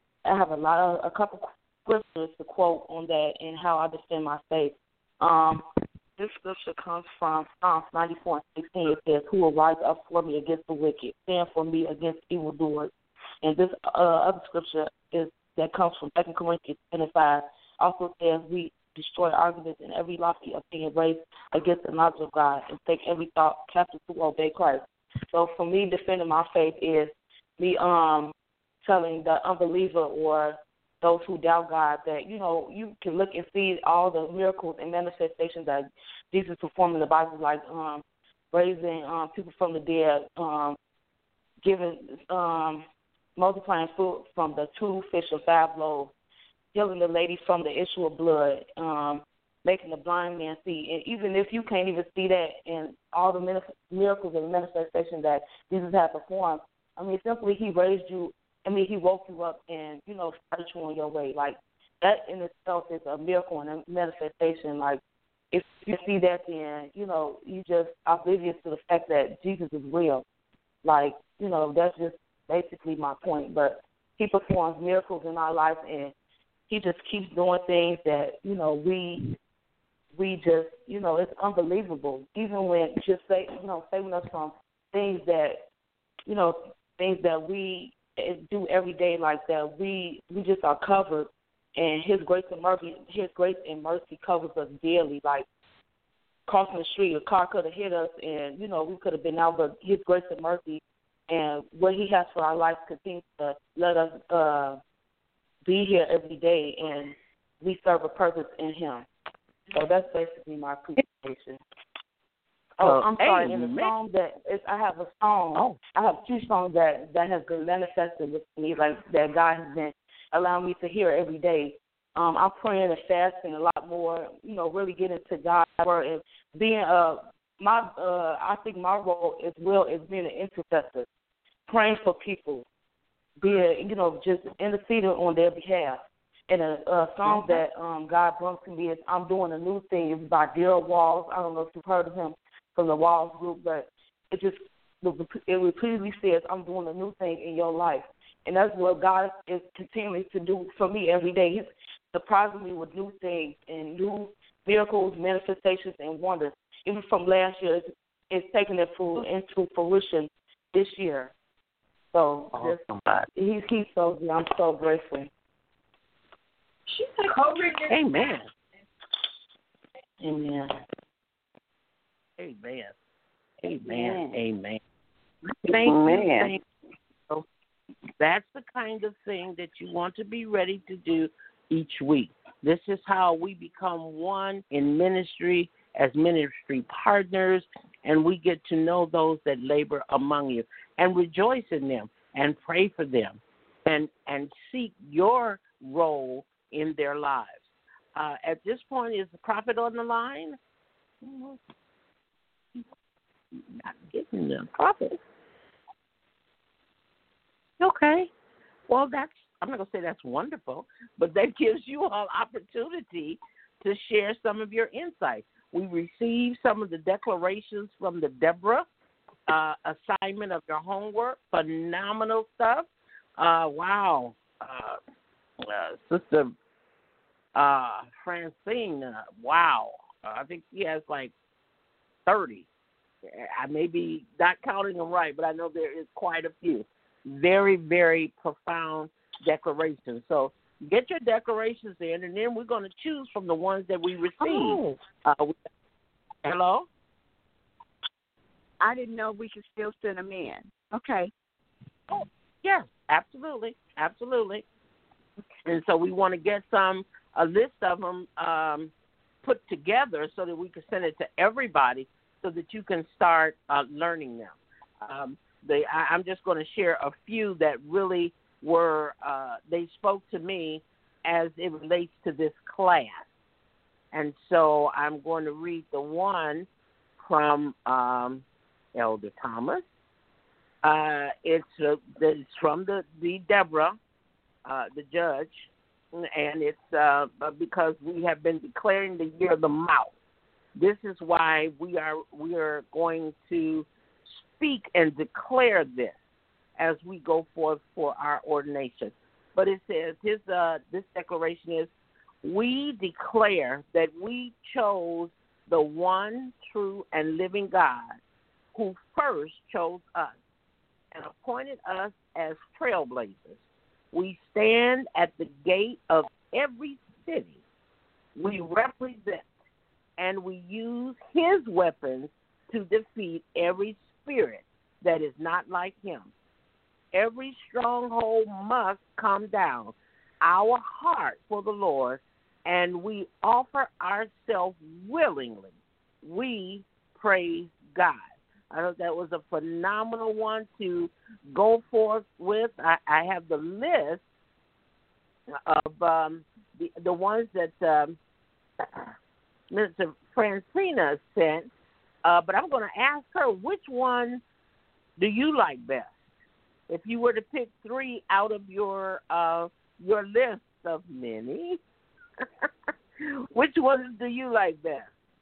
I have a lot of a couple scriptures to quote on that and how I defend my faith. Um, this scripture comes from Psalms ninety-four and sixteen. It says, "Who will rise up for me against the wicked, stand for me against evildoers?" And this uh, other scripture is that comes from Second Corinthians ten and five. Also says, "We destroy arguments and every lofty opinion raised against the knowledge of God, and take every thought captive to obey Christ." So for me, defending my faith is me um telling the unbeliever or those who doubt God that, you know, you can look and see all the miracles and manifestations that Jesus performed in the Bible, like um raising um people from the dead, um giving um multiplying food from the two fish and five loaves, healing the lady from the issue of blood, um, making the blind man see. And even if you can't even see that and all the miracles and manifestations that Jesus had performed, I mean, simply he raised you, I mean, he woke you up and, you know, started you on your way. Like, that in itself is a miracle and a manifestation. Like, if you see that, then, you know, you just oblivious to the fact that Jesus is real. Like, you know, that's just basically my point. But he performs miracles in our life, and he just keeps doing things that, you know, we we just, you know, it's unbelievable. Even when just say, you know, saving us from things that, you know, things that we do every day, like that we we just are covered, and his grace and mercy, his grace and mercy covers us daily. Like crossing the street, a car could have hit us, and, you know, we could have been out, but his grace and mercy and what he has for our life continues to let us uh, be here every day, and we serve a purpose in him. So that's basically my appreciation. Oh, I'm sorry. In the song that is, I have a song. Oh. I have two songs that that have been manifested with me, like that God has been allowing me to hear every day. Um, I'm praying and fasting a lot more. You know, really getting to God's word and being a my. Uh, I think my role as well is being an intercessor, praying for people, being, you know, just interceding on their behalf. And a, a song that um, God brought to me is "I'm Doing a New Thing." It's by Darrell Walls. I don't know if you've heard of him from the Walls group, but it just it repeatedly says, "I'm doing a new thing in your life," and that's what God is continuing to do for me every day. He's surprising me with new things and new miracles, manifestations, and wonders. Even from last year, it's, it's taking it full into fruition this year. So just, he keeps so I'm so grateful. Amen. Amen. Amen. Amen. Amen. Thank you. Thank you. That's the kind of thing that you want to be ready to do each week. This is how we become one in ministry as ministry partners, and we get to know those that labor among you. and rejoice in them and pray for them and, and seek your role in their lives. Uh, at this point, is the prophet on the line? Not getting the prophet. Okay. Well, that's, I'm not going to say that's wonderful, but that gives you all opportunity to share some of your insights. We received some of the declarations from the Deborah uh, assignment of your homework. Phenomenal stuff. Uh, wow. Uh, uh, Sister uh, Francine, uh, wow. Uh, I think she has like thirty. I may be not counting them right, but I know there is quite a few. Very, very profound declarations. So get your declarations in, and then we're going to choose from the ones that we receive. Oh. Uh, we, hello? I didn't know we could still send them in. Okay. Oh, yes, absolutely, absolutely. And so we want to get some, a list of them um, put together so that we can send it to everybody so that you can start uh, learning them. Um, they, I, I'm just going to share a few that really were, uh, they spoke to me as it relates to this class. And so I'm going to read the one from um, Elder Thomas. Uh, it's, uh, it's from the, the Deborah, uh, the judge, and it's uh, because we have been declaring the year of the mouth. This is why we are we are going to speak and declare this as we go forth for our ordination. But it says his uh, this declaration is, we declare that we chose the one true and living God who first chose us and appointed us as trailblazers. We stand at the gate of every city. We represent and we use his weapons to defeat every spirit that is not like him. Every stronghold must come down. Our heart for the Lord, and we offer ourselves willingly. We praise God. I thought that was a phenomenal one to go forth with. I, I have the list of um, the the ones that um, Mister Francina sent, uh, but I'm going to ask her, which one do you like best? If you were to pick three out of your uh, your list of many, which ones do you like best?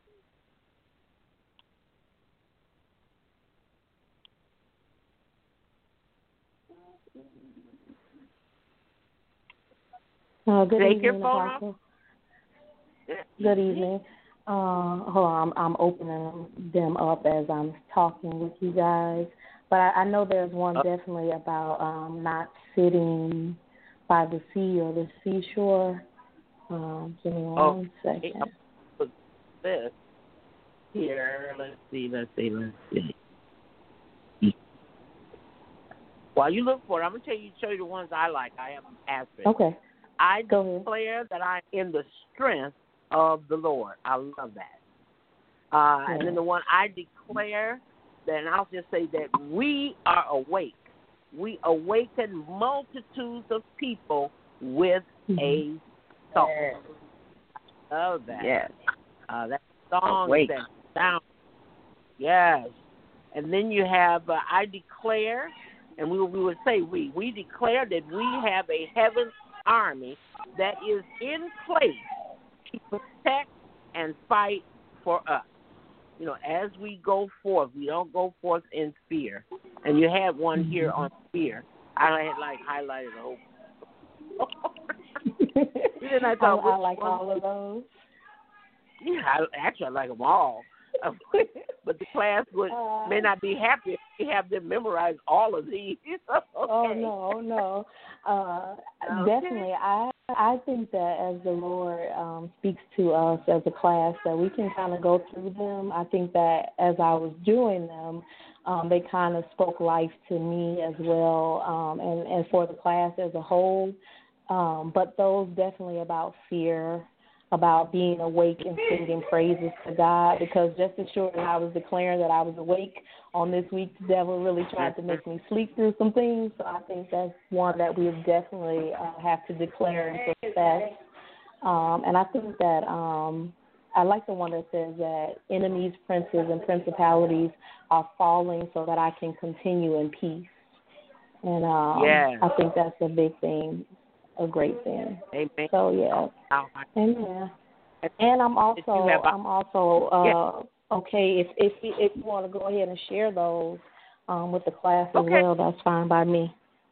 Uh, good Take evening, your phone Apostle. up. Good evening. Uh, hold on, I'm, I'm opening them up as I'm talking with you guys. But I, I know there's one definitely about um, not sitting by the sea or the seashore. Um, give me one oh, second. Hey, this here. Let's see. Let's see. Let's see. While you look for it, I'm gonna tell you, show you the ones I like. I have aspects. Okay. I Go declare ahead. that I'm in the strength of the Lord. I love that. Uh, yeah. And then the one I declare, then I'll just say that we are awake. We awaken multitudes of people with mm-hmm. a song. Yes. I love that. Yes. Uh, that song Awake. that sound. Yes. And then you have, uh, I declare, and we, we would say we, we declare that we have a heaven army that is in place to protect and fight for us. You know, as we go forth, we don't go forth in fear. And you had one here on fear. I had like highlighted the whole. Then I thought, I, I like one? all of those. Yeah, I, actually, I like them all. But the class would uh, may not be happy if we have them memorize all of these. Okay. Oh no, no. Uh, okay. Definitely, I I think that as the Lord um, speaks to us as a class, that we can kind of go through them. I think that as I was doing them, um, they kind of spoke life to me as well, um, and and for the class as a whole. Um, but those definitely about fear. about being awake and singing praises to God, because just as sure as I was declaring that I was awake on this week, the devil really tried to make me sleep through some things. So I think that's one that we definitely uh, have to declare and confess. Um, and I think that um, I like the one that says that enemies, princes, and principalities are falling so that I can continue in peace. And um, yeah. I think that's a big thing, a great thing. Amen. So yeah, amen. And I'm also, have, I'm also uh, yeah. okay. If if you, if you want to go ahead and share those um, with the class as okay. well, that's fine by me.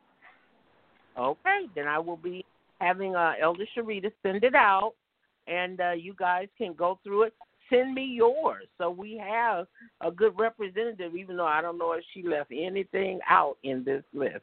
Okay, then I will be having uh, Elder Sharita send it out, and uh, you guys can go through it. Send me yours, so we have a good representative, even though I don't know if she left anything out in this list.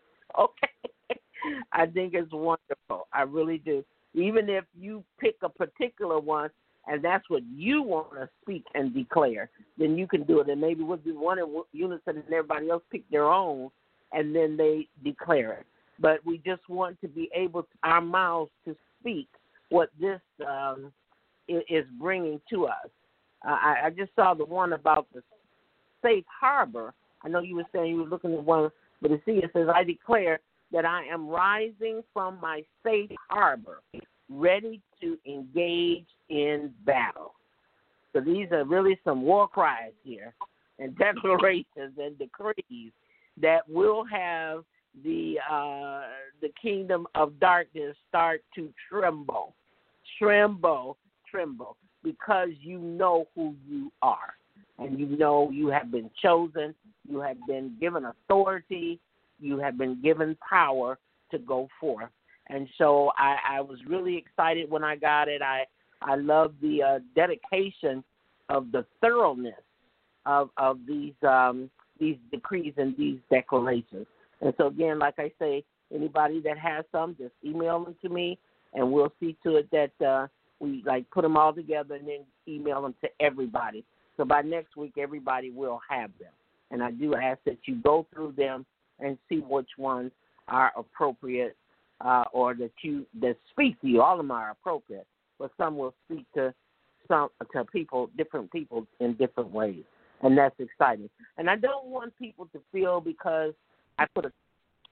Okay. I think it's wonderful. I really do. Even if you pick a particular one and that's what you want to speak and declare, then you can do it. And maybe we'll do one in unison and everybody else pick their own, and then they declare it. But we just want to be able, to, our mouths, to speak what this um, is bringing to us. Uh, I, I just saw the one about the safe harbor. I know you were saying you were looking at one, but you see, it says, I declare that I am rising from my safe harbor, ready to engage in battle. So these are really some war cries here and declarations and decrees that will have the uh, the kingdom of darkness start to tremble, tremble, tremble, because you know who you are, and you know you have been chosen, you have been given authority, you have been given power to go forth. And so I, I was really excited when I got it. I I love the uh, dedication of the thoroughness of of these um, these decrees and these declarations. And so again, like I say, anybody that has some, just email them to me, and we'll see to it that uh, we like put them all together and then email them to everybody. So by next week, everybody will have them. And I do ask that you go through them and see which ones are appropriate, uh, or that you that speak to you. All of them are appropriate, but some will speak to some to people, different people in different ways, and that's exciting. And I don't want people to feel because I put a,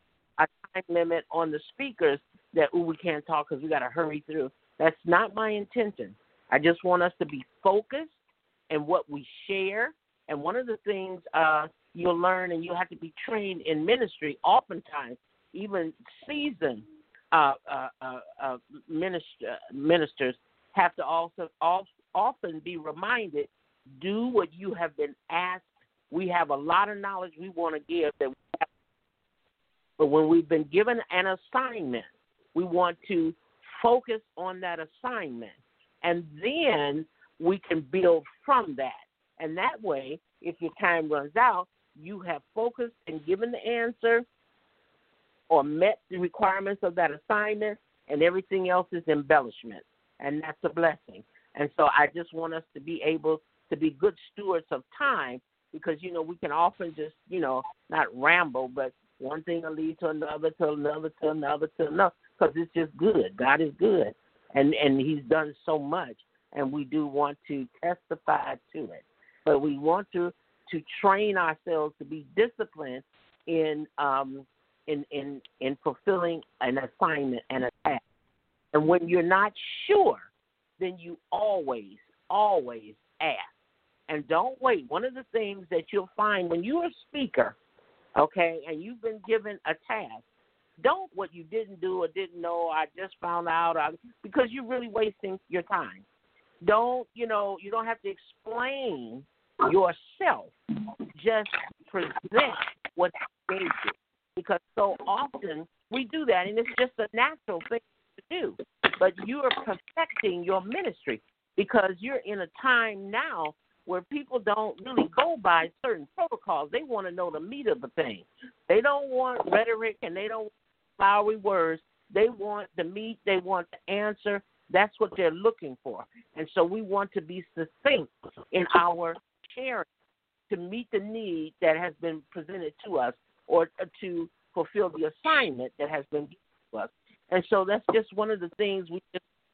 a time limit on the speakers that ooh, we can't talk because we got to hurry through. That's not my intention. I just want us to be focused in what we share. And one of the things uh, you'll learn, and you have to be trained in ministry, oftentimes, even seasoned uh, uh, uh, uh, minister, ministers have to also often be reminded, do what you have been asked. We have a lot of knowledge we want to give, that we have, but when we've been given an assignment, we want to focus on that assignment, and then we can build from that. And that way, if your time runs out, you have focused and given the answer or met the requirements of that assignment, and everything else is embellishment, and that's a blessing. And so I just want us to be able to be good stewards of time, because, you know, we can often just, you know, not ramble, but one thing will lead to another, to another, to another, to another, because it's just good. God is good, and, and he's done so much, and we do want to testify to it. But we want to, to train ourselves to be disciplined in um in, in in fulfilling an assignment and a task. And when you're not sure, then you always, always ask. And don't wait. One of the things that you'll find when you're a speaker, okay, and you've been given a task, don't what you didn't do or didn't know, I just found out, I, because you're really wasting your time. Don't, you know, you don't have to explain yourself. Just present what they gave you. Because so often we do that, and it's just a natural thing to do. But you are perfecting your ministry, because you're in a time now where people don't really go by certain protocols. They want to know the meat of the thing. They don't want rhetoric, and they don't want flowery words. They want the meat. They want the answer. That's what they're looking for. And so we want to be succinct in our sharing to meet the need that has been presented to us, or to fulfill the assignment that has been given to us. And so that's just one of the things we just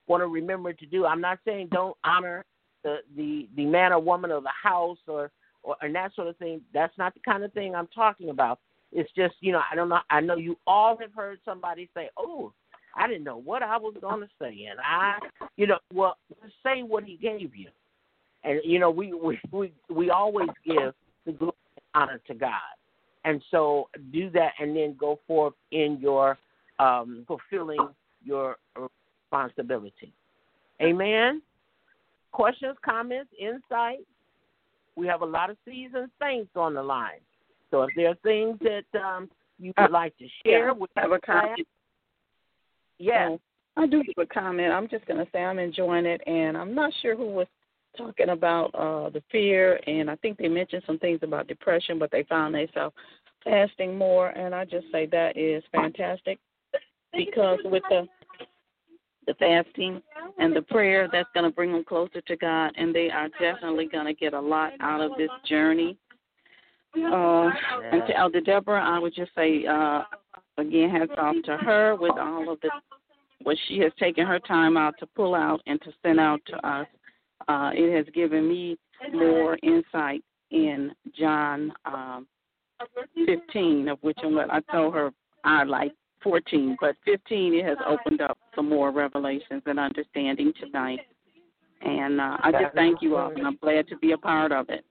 want to remember to do. I'm not saying don't honor the, the, the man or woman of the house or, or and that sort of thing. That's not the kind of thing I'm talking about. It's just, you know, I don't know. I know you all have heard somebody say, oh, I didn't know what I was going to say. And I, you know, well, say what he gave you. And, you know, we, we, we, we always give the glory and honor to God. And so do that and then go forth in your um, fulfilling your responsibility. Amen? Questions, comments, insight? We have a lot of seasoned saints on the line. So if there are things that um, you would like to share, yeah, with have a comment. Yes. So I do have a comment. I'm just going to say I'm enjoying it, and I'm not sure who was talking about uh, the fear, and I think they mentioned some things about depression, but they found themselves fasting more, and I just say that is fantastic because with the the fasting and the prayer, that's going to bring them closer to God, and they are definitely going to get a lot out of this journey. Uh, and to Elder Deborah, I would just say, uh, again, hats off to her with all of the what she has taken her time out to pull out and to send out to us. Uh, it has given me more insight in John um, fifteen, of which I'm, I told her I like fourteen, but fifteen, it has opened up some more revelations and understanding tonight. And uh, I just thank you all, and I'm glad to be a part of it.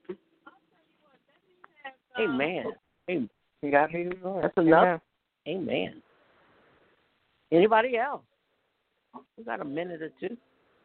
Amen. Amen. You got me. That's enough. Amen. Amen. Anybody else? We got a minute or two.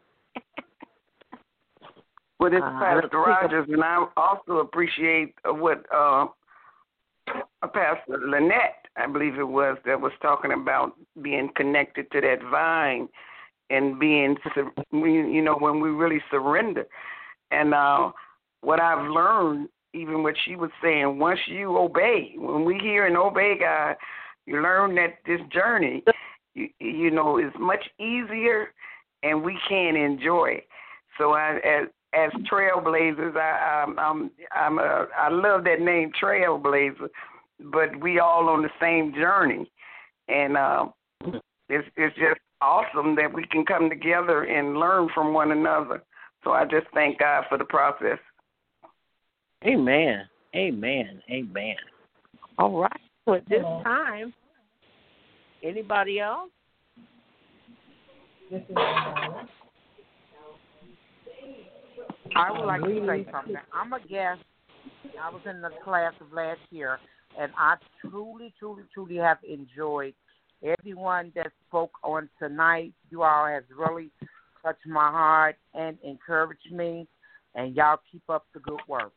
Well, this is uh, Pastor Rogers, and I also appreciate what uh, Pastor Lynette, I believe it was, that was talking about being connected to that vine and being, you know, when we really surrender. And uh, what I've learned, even what she was saying, once you obey, when we hear and obey God, you learn that this journey, you, you know, is much easier and we can enjoy it. So I, as, as trailblazers, I, I'm, I'm, I'm a, I love that name, Trailblazer, but we all on the same journey. And uh, it's, it's just awesome that we can come together and learn from one another. So I just thank God for the process. Amen. Amen. Amen. All right. So at this time, anybody else? I would like to say something. I'm a guest. I was in the class of last year, and I truly, truly, truly have enjoyed everyone that spoke on tonight. You all have really touched my heart and encouraged me, and y'all keep up the good work.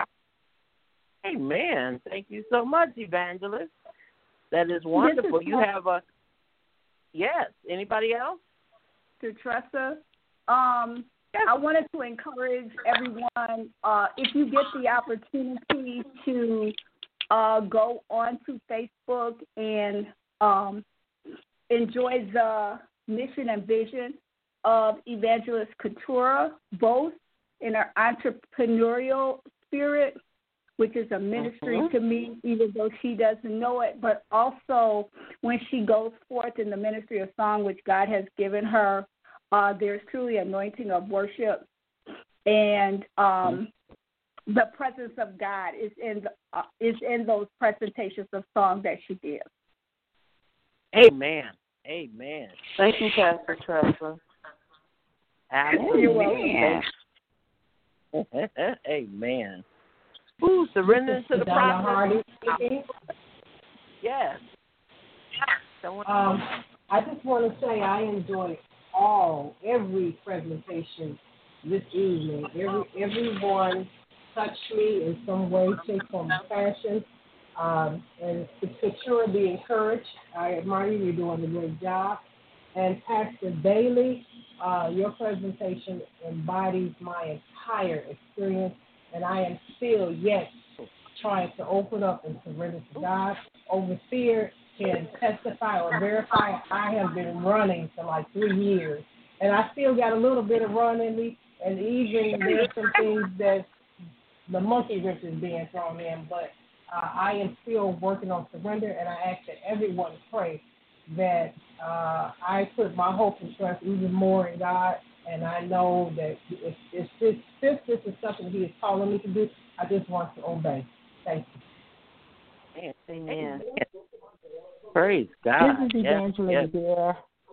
Amen. Thank you so much, Evangelist. That is wonderful. You have a yes. Anybody else? To Tressa, um, yes. I wanted to encourage everyone, uh, if you get the opportunity to uh, go onto Facebook and um, enjoy the mission and vision of Evangelist Keturah, both in her entrepreneurial spirit, which is a ministry uh-huh. to me, even though she doesn't know it, but also when she goes forth in the ministry of song, which God has given her, uh, there's truly anointing of worship, and um, the presence of God is in the, uh, is in those presentations of song that she gives. Amen. Amen. Thank you, Pastor Tressa. Absolutely. Amen. Ooh, surrender to the process. Yes. Um, I just want to say I enjoyed all, every presentation this evening. Every everyone touched me in some way, shape, or fashion. Um, and to Keturah, be encouraged. I admire you. You're doing a great job. And Pastor Bailey, uh, your presentation embodies my entire experience. And I am still yet trying to open up and surrender to God. Overseer can testify or verify I have been running for like three years. And I still got a little bit of run in me. And even there's some things that the monkey wrench is being thrown in. But uh, I am still working on surrender. And I ask that everyone pray that uh, I put my hope and trust even more in God, and I know that if, if this, if this is something He is calling me to do, I just want to obey. Thank you. Amen. Praise God. This is Evangeline yes, dear.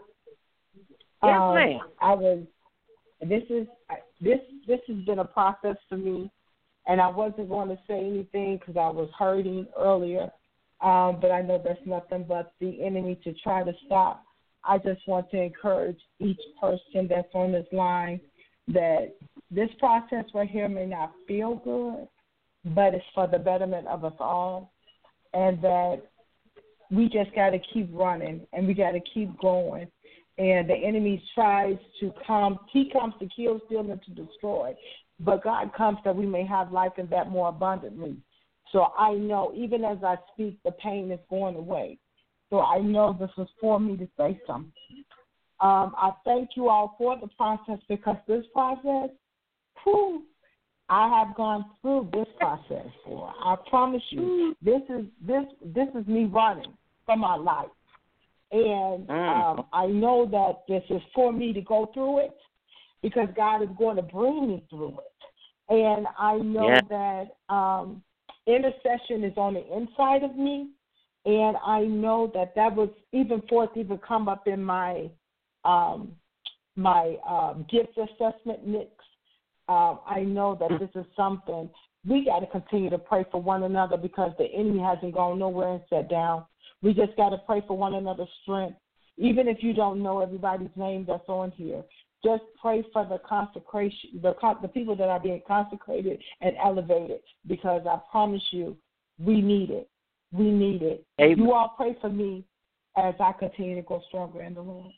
Yes, um, ma'am. I was. This is this. This has been a process for me, and I wasn't going to say anything because I was hurting earlier. Um, but I know that's nothing but the enemy to try to stop. I just want to encourage each person that's on this line that this process right here may not feel good, but it's for the betterment of us all, and that we just got to keep running and we got to keep going. And the enemy tries to come. He comes to kill, steal, and to destroy. But God comes that we may have life and that more abundantly. So I know, even as I speak, the pain is going away. So I know this was for me to say something. Um, I thank you all for the process, because this process, whew, I have gone through this process for. I promise you, this is this this is me running for my life. And um, I know that this is for me to go through it, because God is going to bring me through it. And I know yeah. that um, intercession is on the inside of me, and I know that that was even forth even come up in my um, my um, gift assessment mix. Um, I know that this is something we got to continue to pray for one another, because the enemy hasn't gone nowhere and sat down. We just got to pray for one another's strength. Even if you don't know everybody's name that's on here, just pray for the consecration, the the people that are being consecrated and elevated, because I promise you, we need it. We need it. Amen. You all pray for me as I continue to go stronger in the Lord.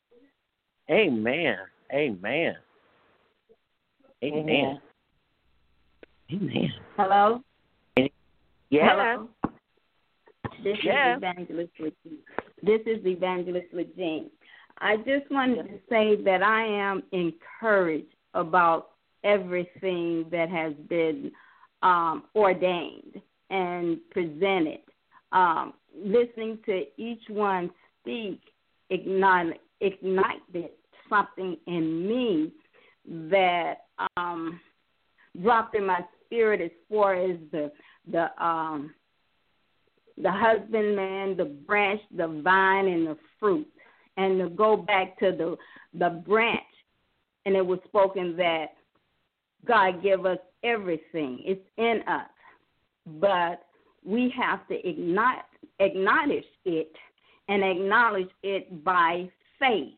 Amen. Amen. Amen. Amen. Hello? Yeah. Hello? This yeah. is Evangelist Regine. This is Evangelist Regine. I just wanted to say that I am encouraged about everything that has been um, ordained and presented. Um, listening to each one speak ignite, ignited something in me that um, dropped in my spirit as far as the the um, the husbandman, the branch, the vine, and the fruit. And to go back to the the branch, and it was spoken that God give us everything. It's in us. But we have to ignite, acknowledge it and acknowledge it by faith.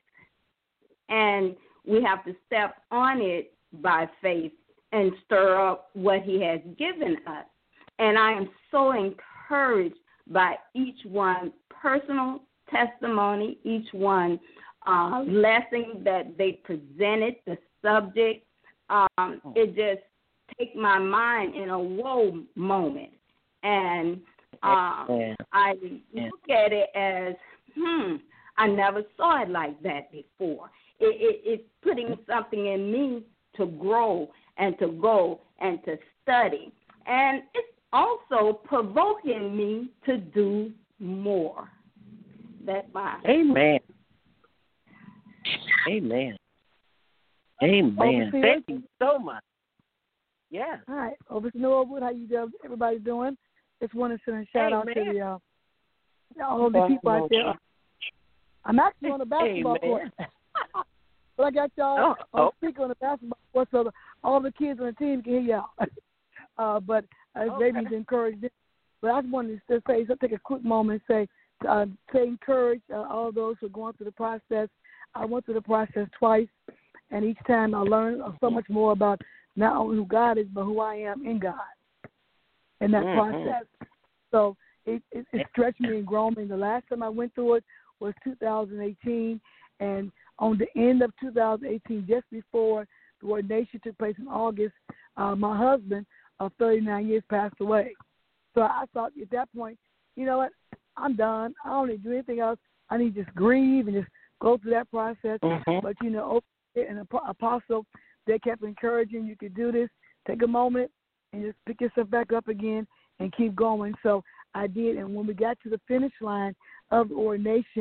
And we have to step on it by faith and stir up what he has given us. And I am so encouraged by each one personal testimony, each one uh, lesson that they presented, the subject. Um, it just take my mind in a whoa moment. And um, yeah. I look at it as, hmm, I never saw it like that before. It, it, it's putting something in me to grow and to go and to study. And it's also provoking me to do more. That's my Amen. Amen. Amen. Thank you so much. Yeah. All right. Overseer Norwood, how you doing? Everybody doing? Just want to send a shout out to the uh, all the people out there. I'm actually on the basketball court. But I got y'all oh, on speaker on the basketball court, so the, all the kids on the team can hear y'all. uh, but uh, okay. maybe to encourage them. But I just wanted to say, so take a quick moment and say, uh, to encourage uh, all those who are going through the process. I went through the process twice, and each time I learned so much more about not only who God is, but who I am in God in that mm-hmm. process. So it, it, it stretched me and grown me. The last time I went through it was two thousand eighteen, and on the end of two thousand eighteen, just before the ordination took place in August, uh, my husband of thirty-nine years passed away. So I thought at that point, you know what, I'm done. I don't need to do anything else. I need to just grieve and just go through that process. Mm-hmm. But, you know, an apostle, they kept encouraging you could do this. Take a moment and just pick yourself back up again and keep going. So I did. And when we got to the finish line of the ordination,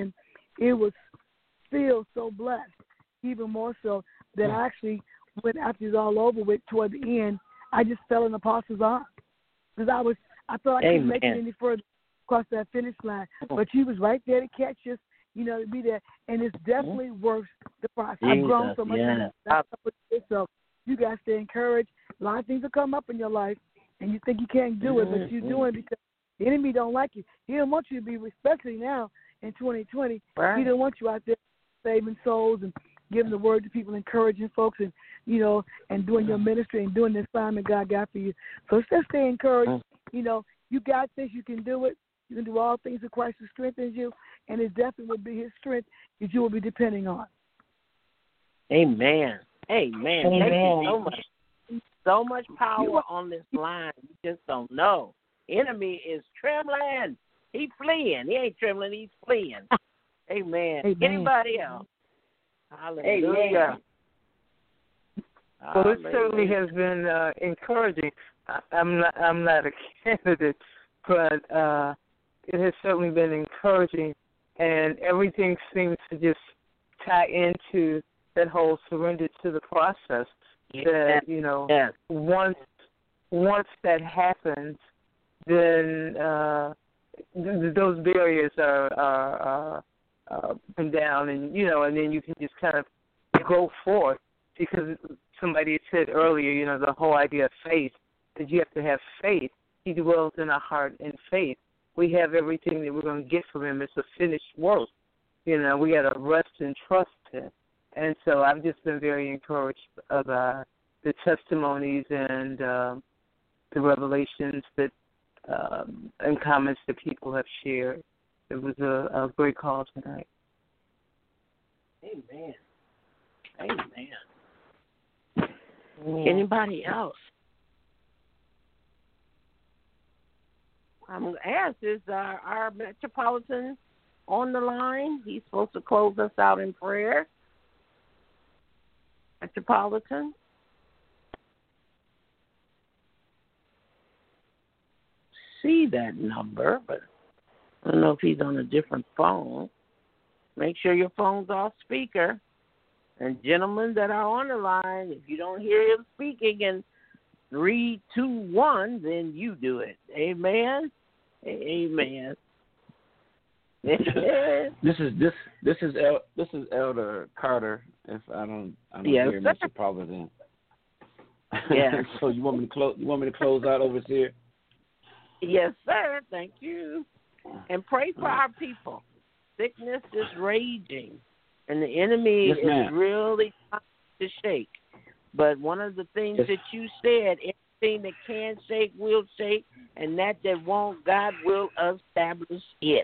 it was still so blessed, even more so that I actually, when after it was all over with, toward the end, I just fell in the Apostle's arms because I was, I felt like I couldn't make it any further across that finish line. But she was right there to catch us, you know, to be there, and it's definitely mm-hmm. worth the process. Jesus, I've grown so much. Yeah. So you guys stay encouraged. A lot of things will come up in your life, and you think you can't do it, mm-hmm. but you're doing it because the enemy don't like you. He don't want you to be respected now in twenty twenty. Right. He don't want you out there saving souls and giving the word to people, encouraging folks, and you know, and doing your ministry and doing the assignment God got for you. So just stay encouraged. You know, you got this. You can do it. You can do all things with Christ who strengthens you, and it definitely will be His strength that you will be depending on. Amen. Amen. Amen. Thank you so much. So much power on this line. You just don't know. Enemy is trembling. He's fleeing. He ain't trembling. He's fleeing. Amen. Amen. Anybody else? Hallelujah. Well, it certainly has been uh, encouraging. I, I'm not. I'm not a candidate, but uh, it has certainly been encouraging, and everything seems to just tie into that whole surrender to the process. Yeah. That you know, yeah. once once that happens, then uh, th- those barriers are are, are uh, come down, and you know, and then you can just kind of go forth. Because somebody had said earlier, you know, the whole idea of faith, that you have to have faith. He dwells in our heart in faith. We have everything that we're going to get from Him. It's a finished work. You know, we got to rest and trust Him. And so I've just been very encouraged about the testimonies and um, the revelations that um, and comments that people have shared. It was a, a great call tonight. Amen. Amen. Anybody else? I'm going to ask, is uh, our Metropolitan on the line? He's supposed to close us out in prayer. Metropolitan? See that number, but I don't know if he's on a different phone. Make sure your phone's off speaker. And gentlemen that are on the line, if you don't hear him speaking in three, two, one, then you do it. Amen. Amen. this is this this is El, this is Elder Carter. If I don't, I don't yes, hear Mister Providence. Yeah. So you want me to close? You want me to close out over here? Yes, sir. Thank you. And pray for our people. Sickness is raging. And the enemy yes, is ma'am. really trying to shake. But one of the things yes. that you said, everything that can shake will shake, and that that won't, God will establish it.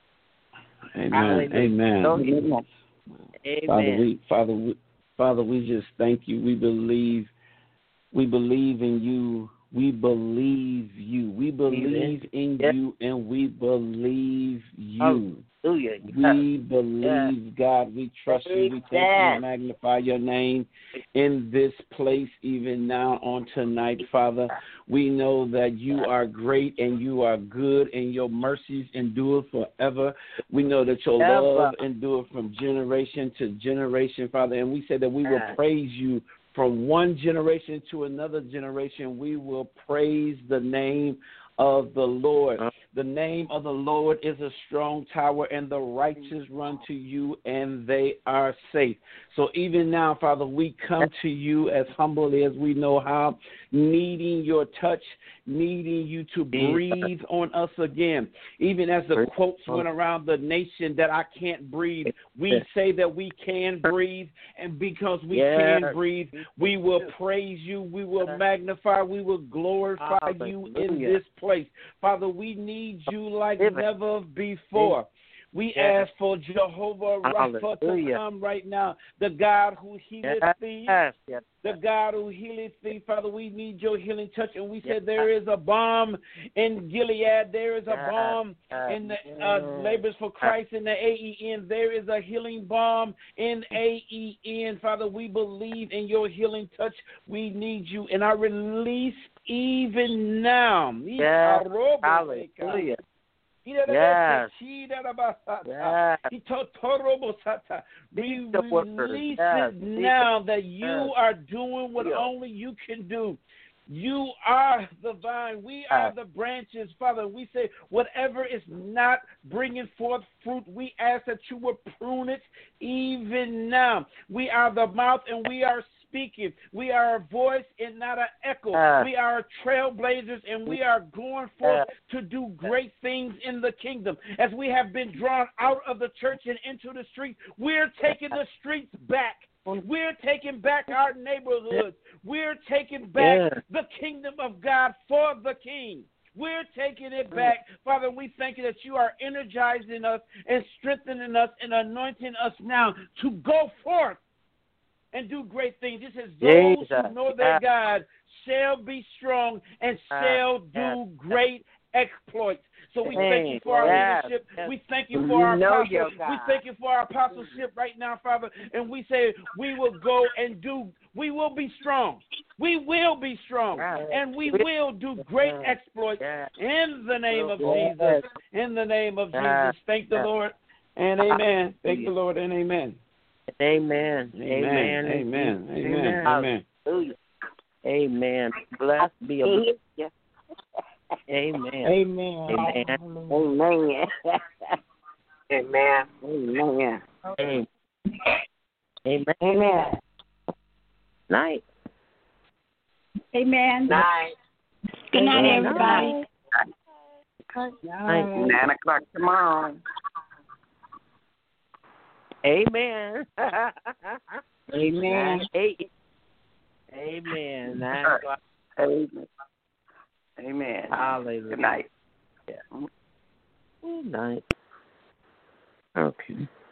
Amen. Amen. Amen. Father, we, Father, we, Father, we just thank you. We believe, we believe in you. We believe you. We believe Amen. in yes. you, and we believe you. Hallelujah. We believe, yeah. God, we trust you, we thank you and magnify your name in this place even now on tonight, Father. We know that you are great and you are good and your mercies endure forever. We know that your yeah, love endures from generation to generation, Father, and we say that we will praise you from one generation to another generation. We will praise the name of the Lord. The name of the Lord is a strong tower, and the righteous run to you, and they are safe. So even now, Father, we come to you as humbly as we know how, needing your touch, needing you to breathe on us again. Even as the quotes went around the nation that I can't breathe, we say that we can breathe, and because we yeah. can breathe, we will praise you, we will magnify, we will glorify you in this place. Father, we need you like never before. We yes. ask for Jehovah Rapha to come right now, the God who healeth yes. thee, yes. the God who healeth thee. Father, we need your healing touch, and we yes. said there is a balm in Gilead, there is a yes. balm in the uh, Labors for Christ in the A E N, there is a healing balm in A E N. Father, we believe in your healing touch. We need you, and I release even now. Yes. Hallelujah. Yes. Yes. We release yes. it now that you yes. are doing what yes. only you can do. You are the vine. We are the branches, Father. We say whatever is not bringing forth fruit, we ask that you will prune it even now. We are the mouth and we are speaking. We are a voice and not an echo. Uh, we are trailblazers and we are going forth uh, to do great things in the kingdom. As we have been drawn out of the church and into the street, we're taking the streets back. We're taking back our neighborhoods. We're taking back yeah. the kingdom of God for the King. We're taking it back. Father, we thank you that you are energizing us and strengthening us and anointing us now to go forth and do great things. This is those Jesus. who know their God shall be strong and shall do great exploits. So we thank you for our yes, leadership. Yes. We thank you for our apostleship. We thank you for our apostleship right now, Father. And we say we will go and do, we will be strong. We will be strong. Yes. And we will do great exploits yes. in the name of yes. Jesus. In the name of yes. Jesus. Thank the Lord and amen. Thank the Lord and amen. Amen. Amen. Amen. Amen. Amen. Amen. Amen. Amen. Blessed be a Amen. Amen. Amen. Amen. Amen. Amen. Amen. Amen. Amen. Night. Amen. Night. Good night, everybody. Night. Night. Nine o'clock tomorrow. Amen. Amen. Eight. Amen. Nine o'clock. Amen. Amen. Hallelujah. Good night. Yeah. Good night. Okay.